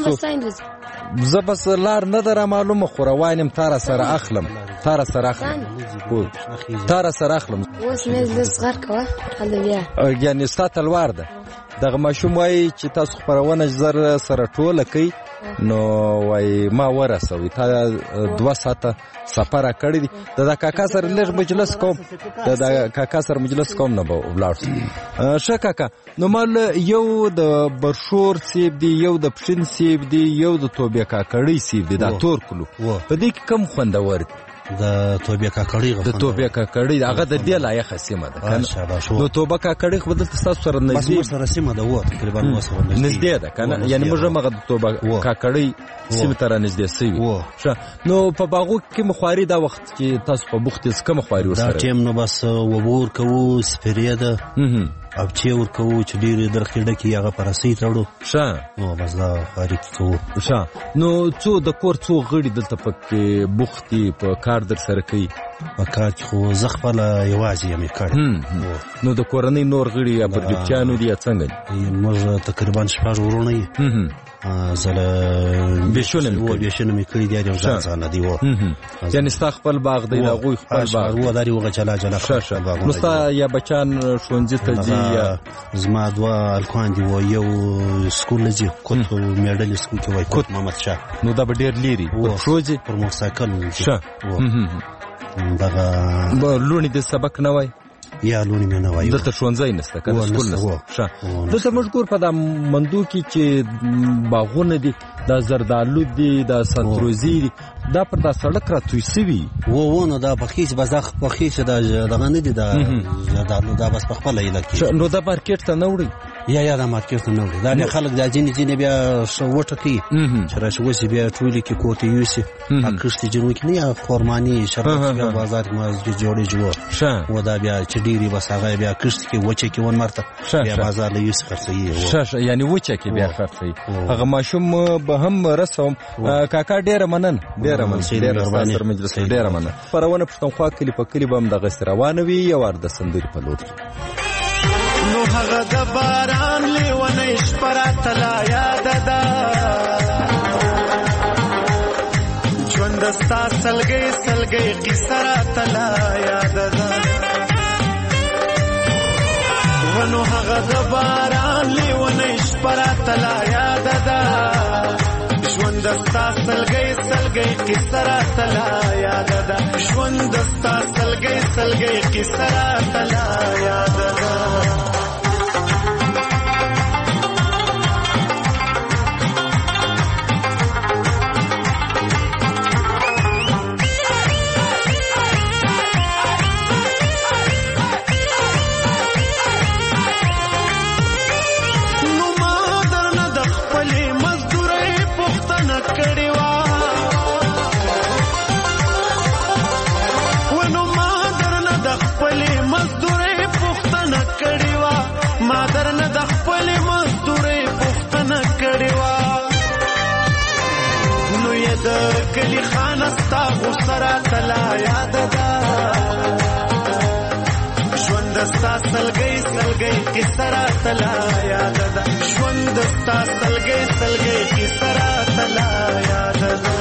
زه بس لار نه ده را معلومه خو روان یم تا را سره اخلم تا را سره اخلم تا را سره اخلم اوس مې زړه صغر کوه هلته بیا یعنې ستا تلوار ده دغه ماشوم وایي چې تاسو خپرونه زر سره ټوله کوي نو وایي ما ورسوي تا دوه ساعته سفر را کړی دی د دا کاکا سره لږ مجلس کوم د دا کاکا سره مجلس کوم نه به ولاړ شو ښه کاکا نو مال یو د برشور سیب دی یو د پښین سیب دی یو د توبې کاکړۍ سیب دی دا تور کلو په دې کې کم خوندور دی د توبې کاکړۍ د توبې کاکړۍ هغه د دې لایقه سیمه ده نو توبه کاکړۍ خو دلته ستاسو سره نږدې بس سره سیمه ده و تقریبا مو سره نږدې ده که نه یعنې موږ همغه د توبه کاکړۍ سیمې ته را نږدې سوي ښه نو په باغو کې کومه خواري دا وخت چې تاسو په بوخت یاست کومه خواري ورسره دا ټیم نو بس وبور کوو سپرې ده او چې ورکو چې ډېرې درخې ډکې هغه په رسۍ تړو ښه نو بس دا خارق کوو ښه نو څو د کور څو غړي دلته پکې بوخت دي په کار در سره کوي په کار کې خو زه خپله یوازې یم یې کړی نو د کورنۍ نور غړي یا پرجپچیانو دي یا څنګه دي موږ تقریبا شپږ وروڼه یو زه له بېشونه مې کړي بېشونه مې کړي دي یو ځان ځانه دي و یعنې ستا خپل باغ دی د هغوی خپل باغ و دا هغه جلا جلا نو ستا یا بچیان ښوونځي ته ځي یا زما دوه هلکان دي و یو سکول نه ځي کوت میډل سکول کې وایي کوت محمد شاه نو دا به ډېر لرې پر پښو ځي پر موټرسایکل ښه دغه لوڼې د سبق نه وایي یا لونی مې نه وایي دلته ښوونځی نشته که سکول نشته ښه دلته موږ ګور په دا مندو کې چې باغونه دي دا زردالو دي دا سنتروزي دي دا پر دا سړک را توی سوي و و نو دا پخې چې بس دا پخې چې دا دغه نه دي دا زردالو دا بس په خپله ایله کې نو دا مارکېټ ته نه وړئ یا یا دا مارکېټ ته نه وړي دا خلک دا ځینې ځینې بیا وټکوي چې راشي وسي بیا ټولې کې کور ته یوسي کښتې جنو کې نه یا خرماني شربت بیا بازار کې مسجد جوړې جوړ و دا بیا چې ډېرې بس هغه بیا کښت کې وچه کې ون مرته بیا بازار له یوسي خرڅوي ښه ښه یعنې وچه کې بیا خرڅوي هغه ماشوم به هم رسوم کاکا ډېره مننه ډېره مننه ډېره ستا سره مجلس ډېره مننه خپرونه پښتونخوا کلي په کلي به هم دغسې روانه وي یو وار د سندرې په لور نو هغه د باران لیونی شپه راته لا یاده ده ژونده ستا سلګۍ سلګۍ قیصه راته لا یاده ده ونو هغه د باران لیونی شپه راته لا یاده ده ژونده ستا سلګۍ سلګۍ قیصه راته لا یاده ده ژونده ستا سلګۍ سلګۍ قیصه راته لا یاده ده کلی خانستا غسرا تلا یاد دا ژوند ستا سلګۍ سلګۍ کسرا تلا یاد دا ژوند ستا سلګۍ سلګۍ کسرا تلا یاد دا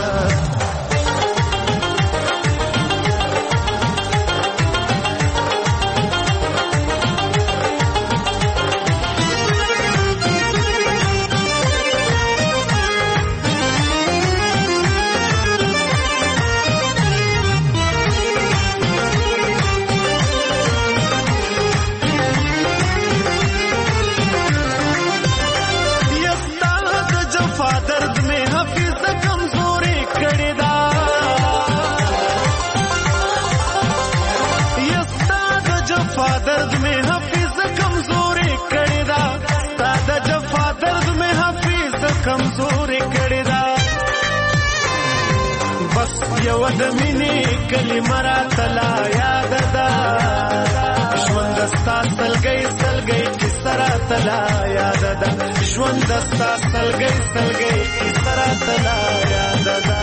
کمزوري کړی دا بس یو د مینې کلمه راته لا یاد ده ژوند ستا سلګۍ سلګۍ کیسه راته لا یاد ده ژوند ستا سلګۍ سلګۍ کیسه راته لا یاد ده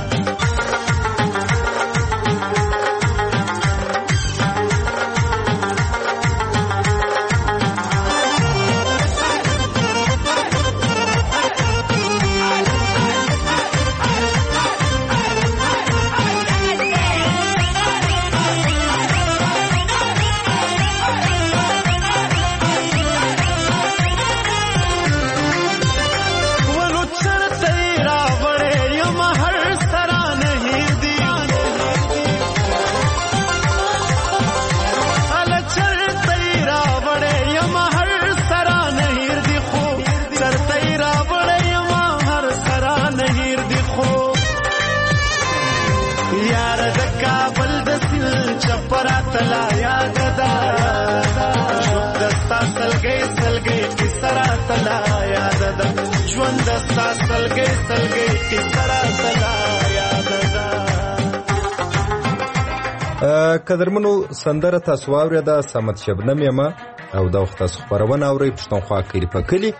تلا یاد ده ژوند ستا سلګۍ سلګۍ کیسه راته لا یاد ده ژوند ستا سلګۍ سلګۍ کیسه راته لا یاد ده قدرمنو سندره تاسو واورېده صمد شبنم یم او دا وخت تاسو خپرونه اورئ پښتونخوا کلي په کلي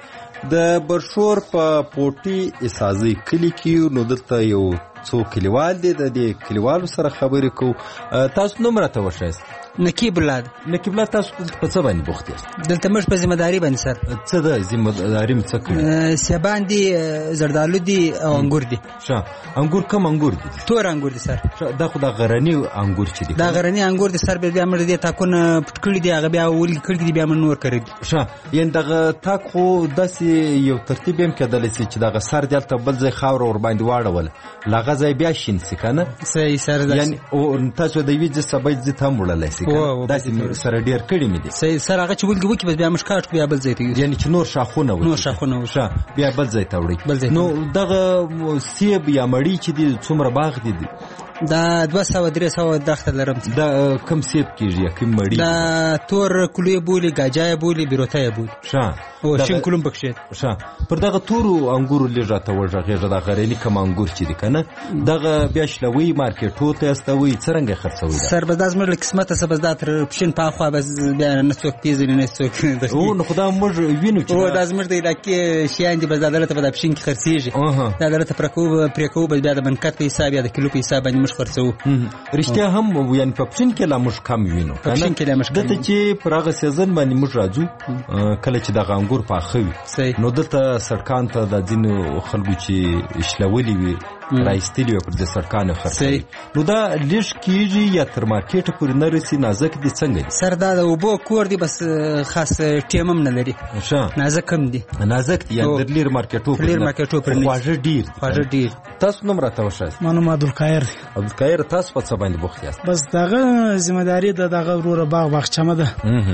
د برشور په پوټي اسازي کلي کې نو دلته یو څو کلیوال دي د دې کلیوالو سره خبرې کوو. تاسو نوم راته وښایاست. نقیب الله. نقیب الله تاسو په څه باندې بوخت یاست؟ دلته موږ په ذمہداري باندې سر. څه ده ذمہداري څه کوي؟ سیبان دي، زردالو دي او انګور دي. ښه انګور کوم انګور دي؟ تور انګور دي سر. دا خو د غرنی انګور چې دي. دا غرنی انګور دي سر. بیا موږ دې تاکونه پټ کړی دي، هغه بیا ول کړی دي، بیا موږ نور کړی دي. ښه یعنی دغه تاک خو داسې یو ترتیب هم کېدلی چې دغه سر دلته بل ځای خاوره ور باندې واړول لغه ځای بیا شین سي کنه. صحیح سر. یعنی او تاسو د ویځ سبای ځ ته وړلای سي کنه. داسې سره ډیر کړی مې دي. صحیح سر. هغه چې ولګي وکي بس بیا مشکات بیا بل ځای ته یعنی چې نور شاخونه و نور شاخونه وشه بیا بل ځای ته وړي. نو دغه سیب یا مړی چې دي څومره باغ دي؟ دا دوه سوه درې سوه دښته لرم. دا کم سیب کېږي کوم مړی؟ دا تور کلوی بولي، ګاجای بولي، بیروتای بولي. ښه او شین کلوم پکښې. ښه پر دغه تورو انګورو لږ راته وغږېږه. دا غرني کوم انګور چې دي کنه دغه بیا شلوي مارکیټو ته استوي څرنګه خرڅوي؟ سر بس دا زموږ له قسمته څه بس دا تر پښین په خوا بس بیا نه څوک پیژني نه څوک. او نو خدا موږ وینو چې او دا زموږ د علاقې شیان دي بس دا دلته په دا پښین کې خرڅېږي. دا دلته پرکو پرې کوو بس بیا د بنکټ په حساب یا د کیلو په حساب باندې موږ خرڅوو. رښتیا هم یعنی په پښین کې لا موږ کم وینو کنه. دلته چې پر هغه سیزن باندې موږ راځو کله چې دغه انګور پاخه وي نو دلته سړکان ته د ځینو خلکو چې شلولي وي راایستلي وي پر دې سړکانو خرڅوي. نو دا لږ کېږي یا تر مارکېټه پورې نه رسي؟ نازک دي څنګه دي؟ سر دا د اوبو کور دی بس خاص ټیم هم نه لري. ښه نازک هم دي. نازک دي یا د لیر مارکېټو پورې لیر مارکېټو پورې خواږه ډیر خواږه ډیر. تاسو نوم راته وښایاست. ما نوم عبدالقاهر. عبدالقاهر تاسو په څه باندې بوخت یاست؟ بس دغه ذمہداري د دغه وروره باغ باغچمه ده.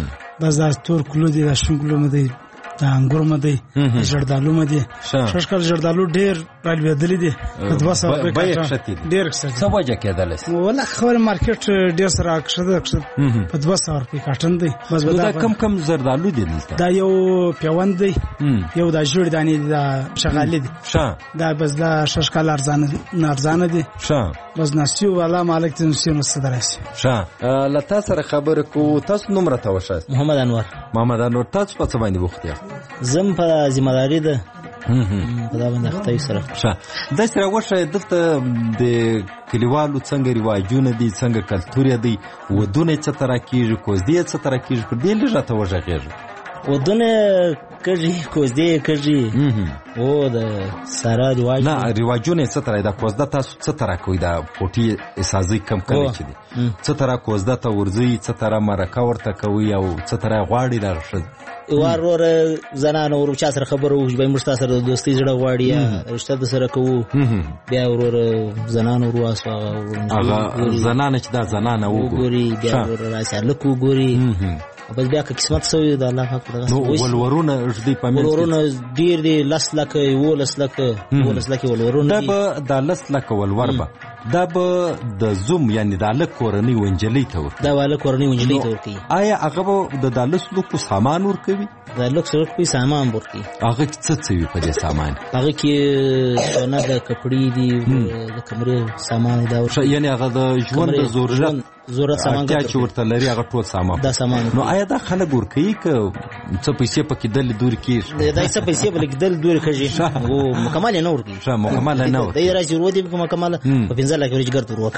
بس دا تور کلو دي، دا شین کلو مده، دا انګور مده، دا زردالو مده. ششکل زردالو ډیر رالوېدلې دي. د دوه سوه روپۍ کټه ډیر ښه. څه وجه کېدلی؟ والله خبره مارکیټ ډیر سره کښته په دوه سوه روپۍ کاټن دی. بس دا کم کم زردالو دي دلته؟ دا یو پیوند دی، یو دا جوړ دانې دي، دا شغالې دي. ښه دا بس دا ششکل ارزانه ارزانه دي. ښه بس ناسیو والا مالک ته نسیو مستدر شي. ښه له تاسو سره خبرې کوو. تاسو نوم راته وښایاست. محمد انور. محمد انور تاسو په څه باندې بوخت یاست؟ زم په ذمہداري ده په دا باندې اخته سره. ښه داسې راوښایه دلته د کلیوالو څنګه رواجونه دي، څنګه کلتور دی، ودونه څه طرح کېږي، کوزدې څه طرح کېږي، پر دې لږ راته وغږېږه. ودونه کږي کوزدې کږي او د سارا رواج نه رواجونه څه طرح دا کوزده تاسو څه طرح کوي؟ دا پوټي اسازي کم کړی چې دي څه طرح کوزده ته ورځي، څه طرح مرکه ورته کوي او څه طرح غواړي دا ښه وار ور زنانه ور چا سره خبرو وښ به مرستا سره د دوستۍ جوړه غواړي یا رشتہ سره کوو. بیا ور زنانه ور واسو هغه زنانه چې دا زنانه وګوري بیا ور راځي لکو ګوري. بس بیا که قسمت سوی د الله حق دغه ولورونه ژدي په منځ ولورونه ډیر دي، لس لکه ولس لکه ولس لکه ولورونه دا به د لس لکه ولور به دا به د زوم یعنی د الک کورنۍ ونجلې ته ورکوي. دا الک کورنۍ ونجلې ته ورکوي. آیا هغه به د دالس لکو سامان ورکوي؟ د الک سره کوي سامان ورکوي. هغه څه څه وي په دې سامان؟ هغه کې سونه د کپړې دي، د کمرې سامان دا ورکوي. یعنی هغه د ژوند د ضرورت ضرورت سامان چې ورته لري هغه ټول سامان دا سامان. نو آیا دا خلک ورکوي که څه پیسې پکې دل دوري کېږي؟ دا څه پیسې بلکې دل دوري کېږي او مکمل نه ورکوي. ښه مکمل نه ورکوي. دا راځي ورو دي مکمل په پنځه لکه ورځ ګرځي ورو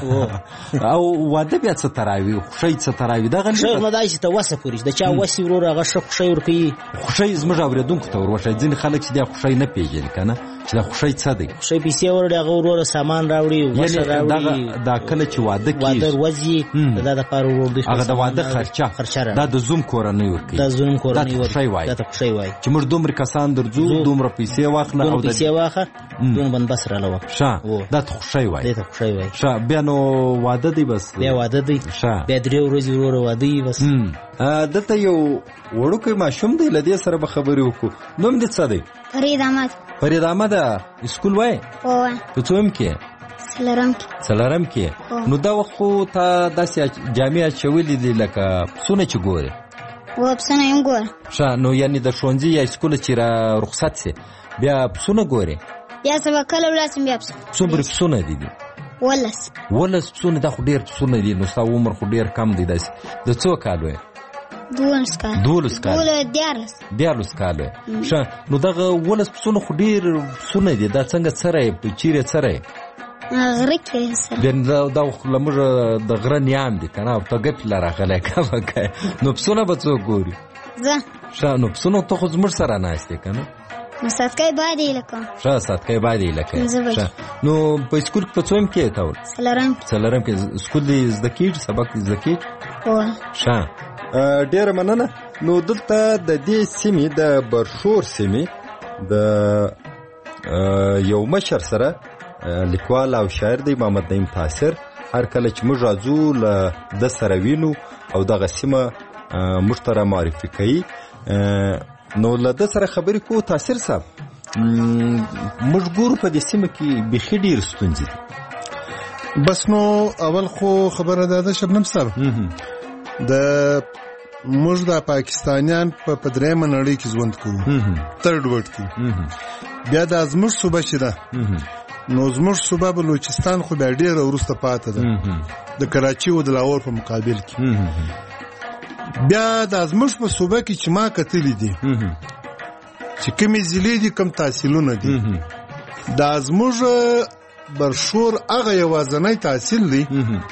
او واده بیا څه تراوي خوشي څه تراوي دا غن څه نه دای چې ته وسه پوریش د چا وسی ورو هغه ښه خوشي ورکوي. خوشي زموږ اوریدونکو ته وروښه ځین خلک چې دا خوشي نه پیژني کنه چې دا خوشي څه دی. خوشي پیسې ورډي هغه ورو سامان راوړي وسه راوړي. دا کله چې واده کیږي واده ورځي دا د پاره ورو دي هغه د واده خرچه دا د زوم کورنۍ ورکوي. دا زوم کورنۍ ورکوي. دا ته خوشي وای چې موږ دومره کسان درځو دومره پیسې واخله او د پیسې واخه دون بند بس را لوه. ښه دا ته خوشي وای. دا ته خوشي وای. ښه بیا نو واده دی بس بیا واده دی. ښه بیا درې ورځې ورو واده دی بس. دلته یو وړوکی ماشوم دی له دې سره به خبرې وکړو. نوم دې څه دی؟ فرید احمد. فرید احمد اسکول وای؟ هو. ته څوم کې؟ سلرم کې. سلرم کې. نو دا وخت خو ته داسې جامې اچولې دي لکه پسونه چې ګورې؟ و پسونه یم ګوره. ښه نو یعنې د ښوونځي یا اسکوله چې را رخصت سي بیا پسونه ګورې؟ بیا سبا کله ولاړ سم بیا پسونه. څومره پسونه دي دي؟ ولس ولس پسونه دا خو ډېر پسونه دي، نو ستا عمر خو ډېر کم دی داسې. د څو کالو یې؟ دولس کاله. دولس کاله. دولس دیارلس. دیارلس کاله. ښه، نو دغه ولس پسونه خو ډېر پسونه دي، دا څنګه څری چیرې څری؟ غره کې سره. دا دا له موږ د غره نیام دي که نه، او ته ګپې له راغلی که به کوې، نو پسونه به څوک ګوري؟ زه. ښه، نو پسونه ته خو زموږ سره ناست دی که نه؟ نو ساتکی باید یې لکه. ښه، ساتکی باید یې لکه. ښه، نو په سکول کې په څویم کې ته ول؟ څلورم کې. څلورم کې سکول دې زده کېږي، سبق دې زده کېږي؟ هو. ښه، ډېره مننه. نو دلته د دې سیمې د برشور سیمې د یو مشر سره لیکوال او شاعر دی محمد نعیم تاثر، هر کله چې موږ راځو له ده سره وینو او دغه سیمه موږ ته را معرفي کوي، نو له ده سره خبرې کوو. تاثر صاحب، موږ ګورو په دې سیمه کې بیخي ډېرې ستونزې دي. بس نو اول خو خبره ده د شبنم صاحب، د موږ د پاکستانیان په درېیمه نړۍ کې ژوند کوو، ترډ ورډ کې. بیا د زموږ صوبه چې ده، نو زموږ صوبه بلوچستان خو بیا ډېره وروسته پاته ده د کراچي او د لاهور په مقابل کې. بیا د زموږ په صوبه کې چې ما کتلي دي چې کومې ضلعې دي، کوم تحصیلونه دي، دا زموږ برشور هغه یوازنی تحصیل دی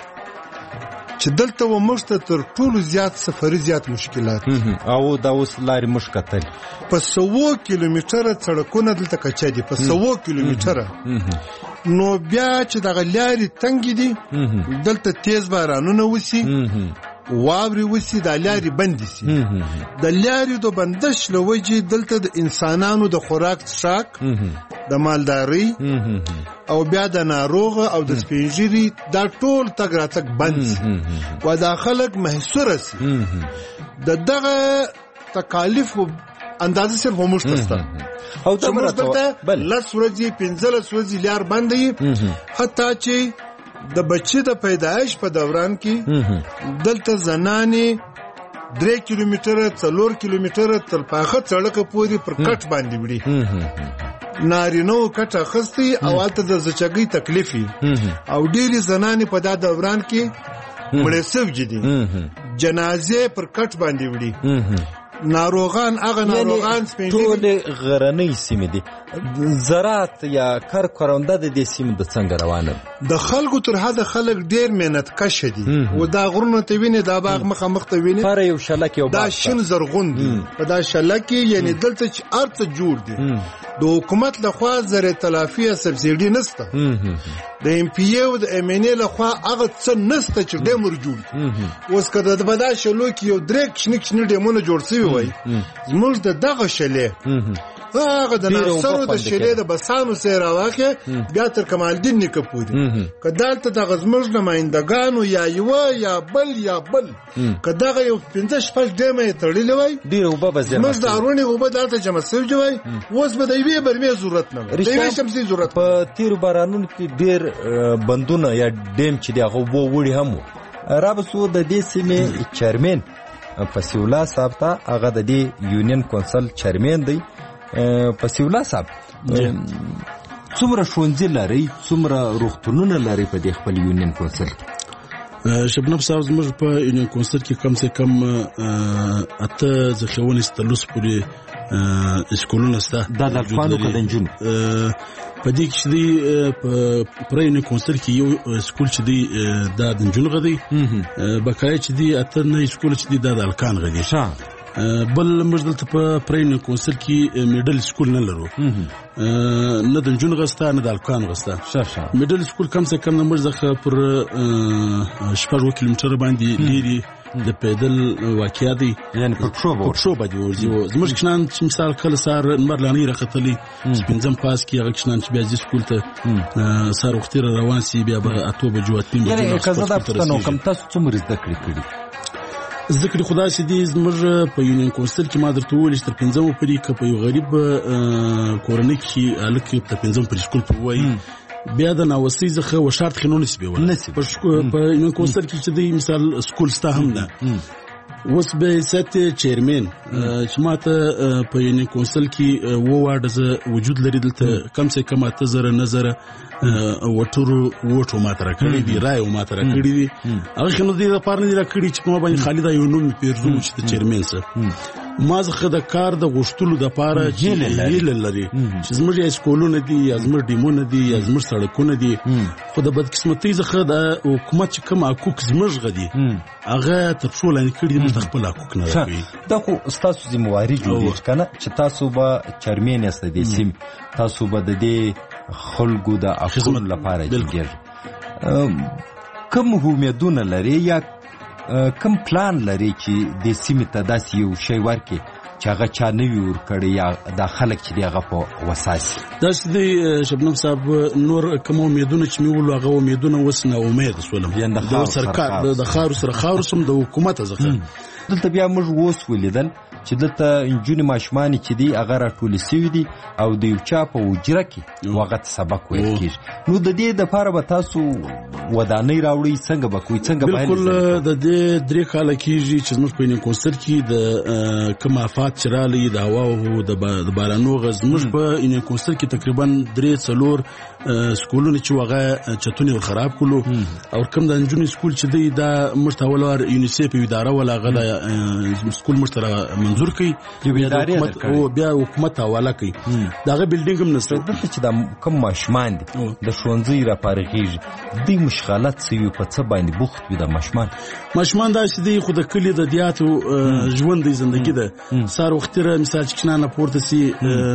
چې دلته و موږ ته تر ټولو زیات سفري زیات مشکلات او دا اوس لارې موږ کتل په سوو کیلومتره سړکونه دلته کچا دي، په سوو کیلومتره. نو بیا چې دغه لارې تنګې دي، دلته تیز بارانونه وسي، واوري وسي، دا لارې بندې سي. د لارې د بندش له وجې دلته د انسانانو د خوراک څښاک، د مالدارۍ او بیا د ناروغه او د سپینږیري دا ټول تګ راتګ بند سي و دا خلک محصوره سي. د دغه تکالیف اندازه صرف موږ ته سته او دا موږ ته لس ورځې پنځلس ورځې لار بند وي، حتی چې د بچي د پیدایش په دوران کې دلته زنانې درې کیلومتره څلور کیلومتره تر پاخه سړکه پورې پر کټ باندې وړي، نارینهو کټ اخیستی او هلته د زچګۍ تکلیف وي. او ډېرې زنانې په دا دوران کې مړې سوي دي، جنازې پر کټ باندې وړي. ناروغان هغه ناروغان ټول غرنۍ سیمې دي. زراعت یا کار کارونده د دې سیمې د څنګه روانه د خلکو تر حده خلک ډېر مهنت کشه دي او دا غرونه ته ویني، دا باغ مخامخ ته ویني، پر یو شلک یو دا شین زرغون دي په دا شلک کې، یعنی دلته چې ارته جوړ دي. د حکومت لخوا زر تلافي سبسیډي نشته، د ام پی او د ام ان ای لخوا هغه څه نشته چې ډیمور جوړ دي. اوس کله د بدا شلو کې یو درې کښنی کښنی ډیمونه جوړ شوی وای، زموږ د دغه شلې هغه د ناصرو د شلې د بسانو سره واقع بیا تر کمال الدین نیکه پورې کدالته د غزمج نمائندګانو یا یو یا بل یا بل کداغه یو پنځه شپږ ډیمه تړلې وای، ډیر وبه بزر موږ د ارونی وبه دلته جمع شوی وای. اوس به د یوې برمې ضرورت نه دی، د یوې شمسي ضرورت. په تیر بارانونو کې ډیر بندونه یا ډیم چې دغه وو وړي هم رابسو د دې سیمې چیرمن فسیولا صاحب ته، هغه د دې یونین کونسل چیرمن دی. فسیولا صاحب، څومره ښوونځي لري، څومره روغتونونه لري په دې خپل یونین کونسل کې؟ شبنم صاحب، زموږ په یونین کونسل کې کم سے کم اته ځخیونې ستلوس پورې اسکولونه سته. دا د افغانو که د نجونو په دې کې چې دی په یونین کونسل کې یو اسکول چې دی دا د نجونو غدي، بقایه چې دی اته نه اسکول چې دی دا د الکان غدي. بل موږ دلته په پرین کونسل کې میډل سکول نه لرو، نه د نجونو غسته نه د الکان غسته. میډل سکول کم سے کم موږ ځخه پر شپږ کیلومتره باندې لري د پیدل واقعیا دی، یعنی په پښو په پښو باندې ورځي. زموږ کښنان چې مثال کله سار نمبر لانی راختلی پنځم پاس کې هغه کښنان چې بیا ځي سکول ته سار وختي روان سي، بیا به اته بجو اتنیم بجو. یعنی کزه دا پښتنو کم تاسو څومره زده کړې کړې؟ ذکر خدا سي دي زموږ په یونین کونسل کې ما درته وویل چې تر پنځم پرې که په یو غریب کورنۍ کې هلک تر پنځم پرې سکول په ووایي، بیا د ناوسۍ څخه وشارت خینو نسي بیولی په یونین کونسل کې چې دی مثال سکول ستا هم ده، اوس به ست چیرمن چې ماته په یونین کونسل کې و وارډ وجود لري دلته کم سے کم اته زره نظر وټورو وټو ماته راکړي دي رائے ماته راکړي دي هغه خنو دي لپاره نه راکړي چې کومه باندې خالد یو نوم پیرزو چې چیرمن سره ما زه د کار د غشتلو د پاره چې هیله لري چې زموږ اسکولونه دي یا زموږ ډیمونه دي یا زموږ سړکونه دي خو د بدقسمتۍ څخه د حکومت چې کوم حقوق زموږ غدي هغه تر څو لاندې کړي د خپل حقوق نه راوي دا خو تاسو ذمہواری جوړیږي کنه چې تاسو به چیرمن یاست د سیم تاسو به د دې خلکو د حقوق لپاره جوړیږي کوم امیدونه لري یا کوم پلان لري چې د سیمې ته داسې یو شی ورکړي چې هغه چا نه وي ورکړی یا دا خلک چې دی هغه په وساسي داسې دی شبنم صاحب نور کوم امیدونه چې مې ولو هغه امیدونه اوس نه امید شولم د سرکار د خاورو سره خاورو سم د حکومت څخه دلته بیا موږ اوس ولیدل چې دلته انجونې ماشومان چې دي هغه راټولې سوي دي او د یو چا په حجره کې هغه ته سبق ویل کېږي نو د دې دپاره به تاسو ودانۍ راوړئ څنګه به کوئ څنګه به بالکل د دې درې کاله کېږي چې زموږ په یونین کونسل کې د کوم آفات چې راغلی د هوا او د بارانو غږ زموږ په یونین کونسل کې تقریبا درې څلور سکولونه چې هغه چتونې ور خراب کړلو او کوم د نجونې سکول چې دی دا موږ ته اول یونیسیف یو اداره ولا هغه د سکول موږ ته منظور کړي او بیا حکومت حواله کړي دغه بلډینګ هم نشته دلته چې د کوم ماشومان دي د ښوونځي راپارېږي دوی مشغلات څه وي په څه باندې بوخت وي د ماشومان ماشومان داسې دي خو د کلي د دیاتو ژوند دی زندګي ده سهار وختره مثال چې کښېنه پورته سي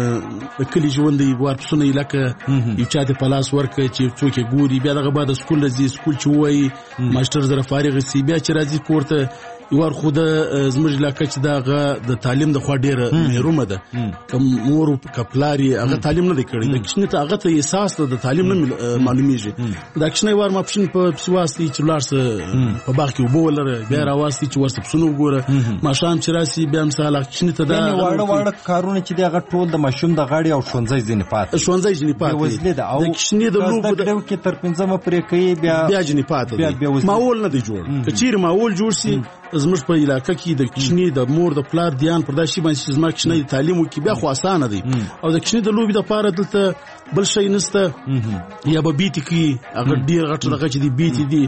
د کلي ژوند دی ورپسونه یې لکه یو چا ته په لاس ورکړي چې څوک یې ګوري بیا دغه بعد سکول ځي سکول چې ووایي ماسټر زره فارغ سي بیا چې راځي کور ته یوار خو د زموږ علاقه چې دغه د تعلیم د خوا ډېره محرومه ده که مور که پلار یې هغه تعلیم نه دی کړی د کشنې ته هغه ته احساس ده د تعلیم نه معلومیږي دا کشنی وار ماپښین په پسې واستي چې ولاړ سه په باغ کې اوبه ولره بیا راواستي چې ورسه پسونه وګوره ماښام چې راسي بیا مثال کشنې ته دا واړه واړه کارونه چې دی هغه ټول د ماشوم د غاړې او ښوونځی ځینې پاتې ښوونځی ځینې پاتې د کشنې د لوبو کې تر پنځمه پورې کوي بیا بیا ځینې پاتې ماحول نه دی جوړ که چیرې ماحول جوړ سي زموږ په علاقه کې د کشنې د مور د پلار دیان پر دا شي باندې چې زما کشنې د تعلیم وکړي بیا خو اسانه دی او د کشنې د لوبې دپاره دلته بل شی نشته یا به بیتې کوي هغه ډېر غټ دغه چې دي بیتې دي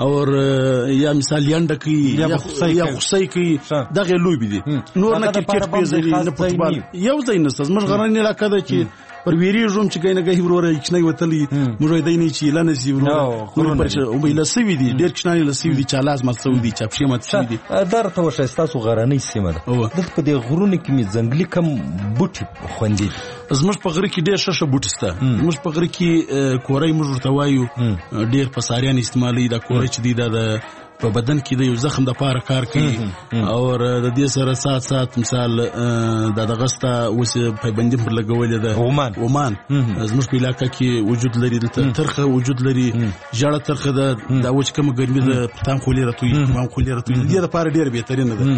او یا مثال ینډه کوي یا خوسۍ کوي دغه لوبې دي نور نه کرکټ پیژني نه فوټبال یو ځای نشته زموږ غرنۍ علاقه ده چې پر ویریږم چې ګینه ګهی وروره کښنی وتلی موږ دای نه چې لنه سی وروره پر او به لسوي دي ډېر کښنی لسوي دي چالاس مسوي دي چاپشي مت دي درته وشه تاسو غرنۍ سیمه ده دلته په دې غرونو کې می ځنګلي کم بوټي خوندي زموږ په غره کې ډېر ششه بوټي شته زموږ په غره کې کورای موږ ورته وایو ډېر پساریان استعمالي دا کورای چې دی دا د په بدن کې د یو زخم د پاره کار کوي او د دې سره سات سات مثال د دغه ستا اوس پیبندي پر لګولې ده عمان عمان زموږ په علاقه کې وجود لري دلته ترخه وجود لري ژړه ترخه ده دا اوس کوم ګرمي ده پتام خولي راتوي پتام خولي راتوي د دې لپاره ډېر بهترینه ده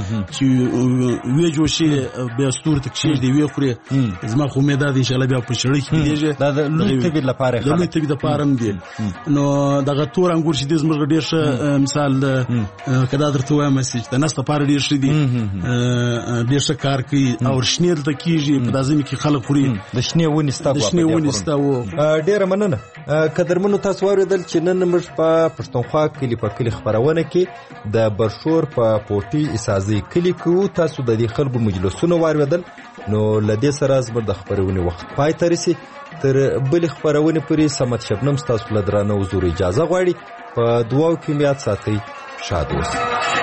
چې وی جوشي به استور تکشي دی وی خوري زما خو مې ده ان شاء الله بیا په شړې کې دیږي دا د لوی طبي لپاره د لوی طبي لپاره هم دي نو دغه تور انګور چې د زموږ ډېر ښه مثال کدا درته وایم چې د نس لپاره ډېر ښه دي ډېر ښه کار کوي او شنې دلته کېږي په دا ځینې کې خلک خوري د شنې ونې ستا د شنې ونې ستا و ډېره مننه قدرمنو تاسو واورېدل چې نن موږ په پښتونخوا کلي په کلي خپرونه کې د برشور په پورټي اسازي کلي کې تاسو د دې خلکو مجلسونه واورېدل نو له دې سره زموږ د خپرونې وخت پای ته رسي تر بلې خپرونې پورې صمد شبنم ستاسو له درانه حضور اجازه غواړي په دعاو کې مې یاد ساتئ شاد اوسئ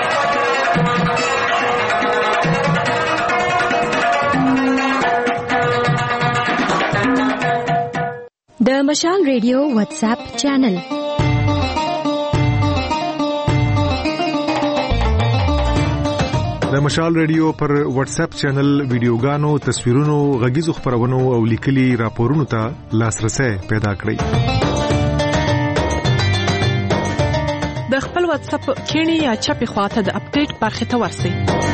د مشال ریډیو واتس اپ چینل د مشال ریډیو پر واتس اپ چینل ویډیوګانو تصویرونو غږیزو خبرونو او لیکلي راپورونو ته لاسرسي پیدا کړئ د خپل واتس اپ کینی یا چپی خواته د اپډیټ برخه ته ورسئ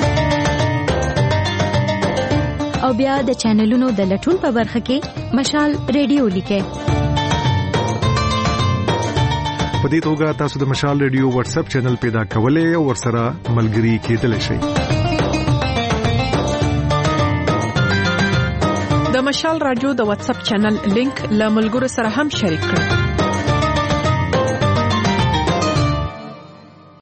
او بیا د چینلونو د لټون په برخه کې مشال ریډیو لیکئ په دې توګه تاسو د مشال ریډیو واتس اپ چینل پیدا کولای او ورسره ملګري کېدلی شئ. د مشال رادیو د واتس اپ چینل لینک له ملګرو سره هم شریک کړئ.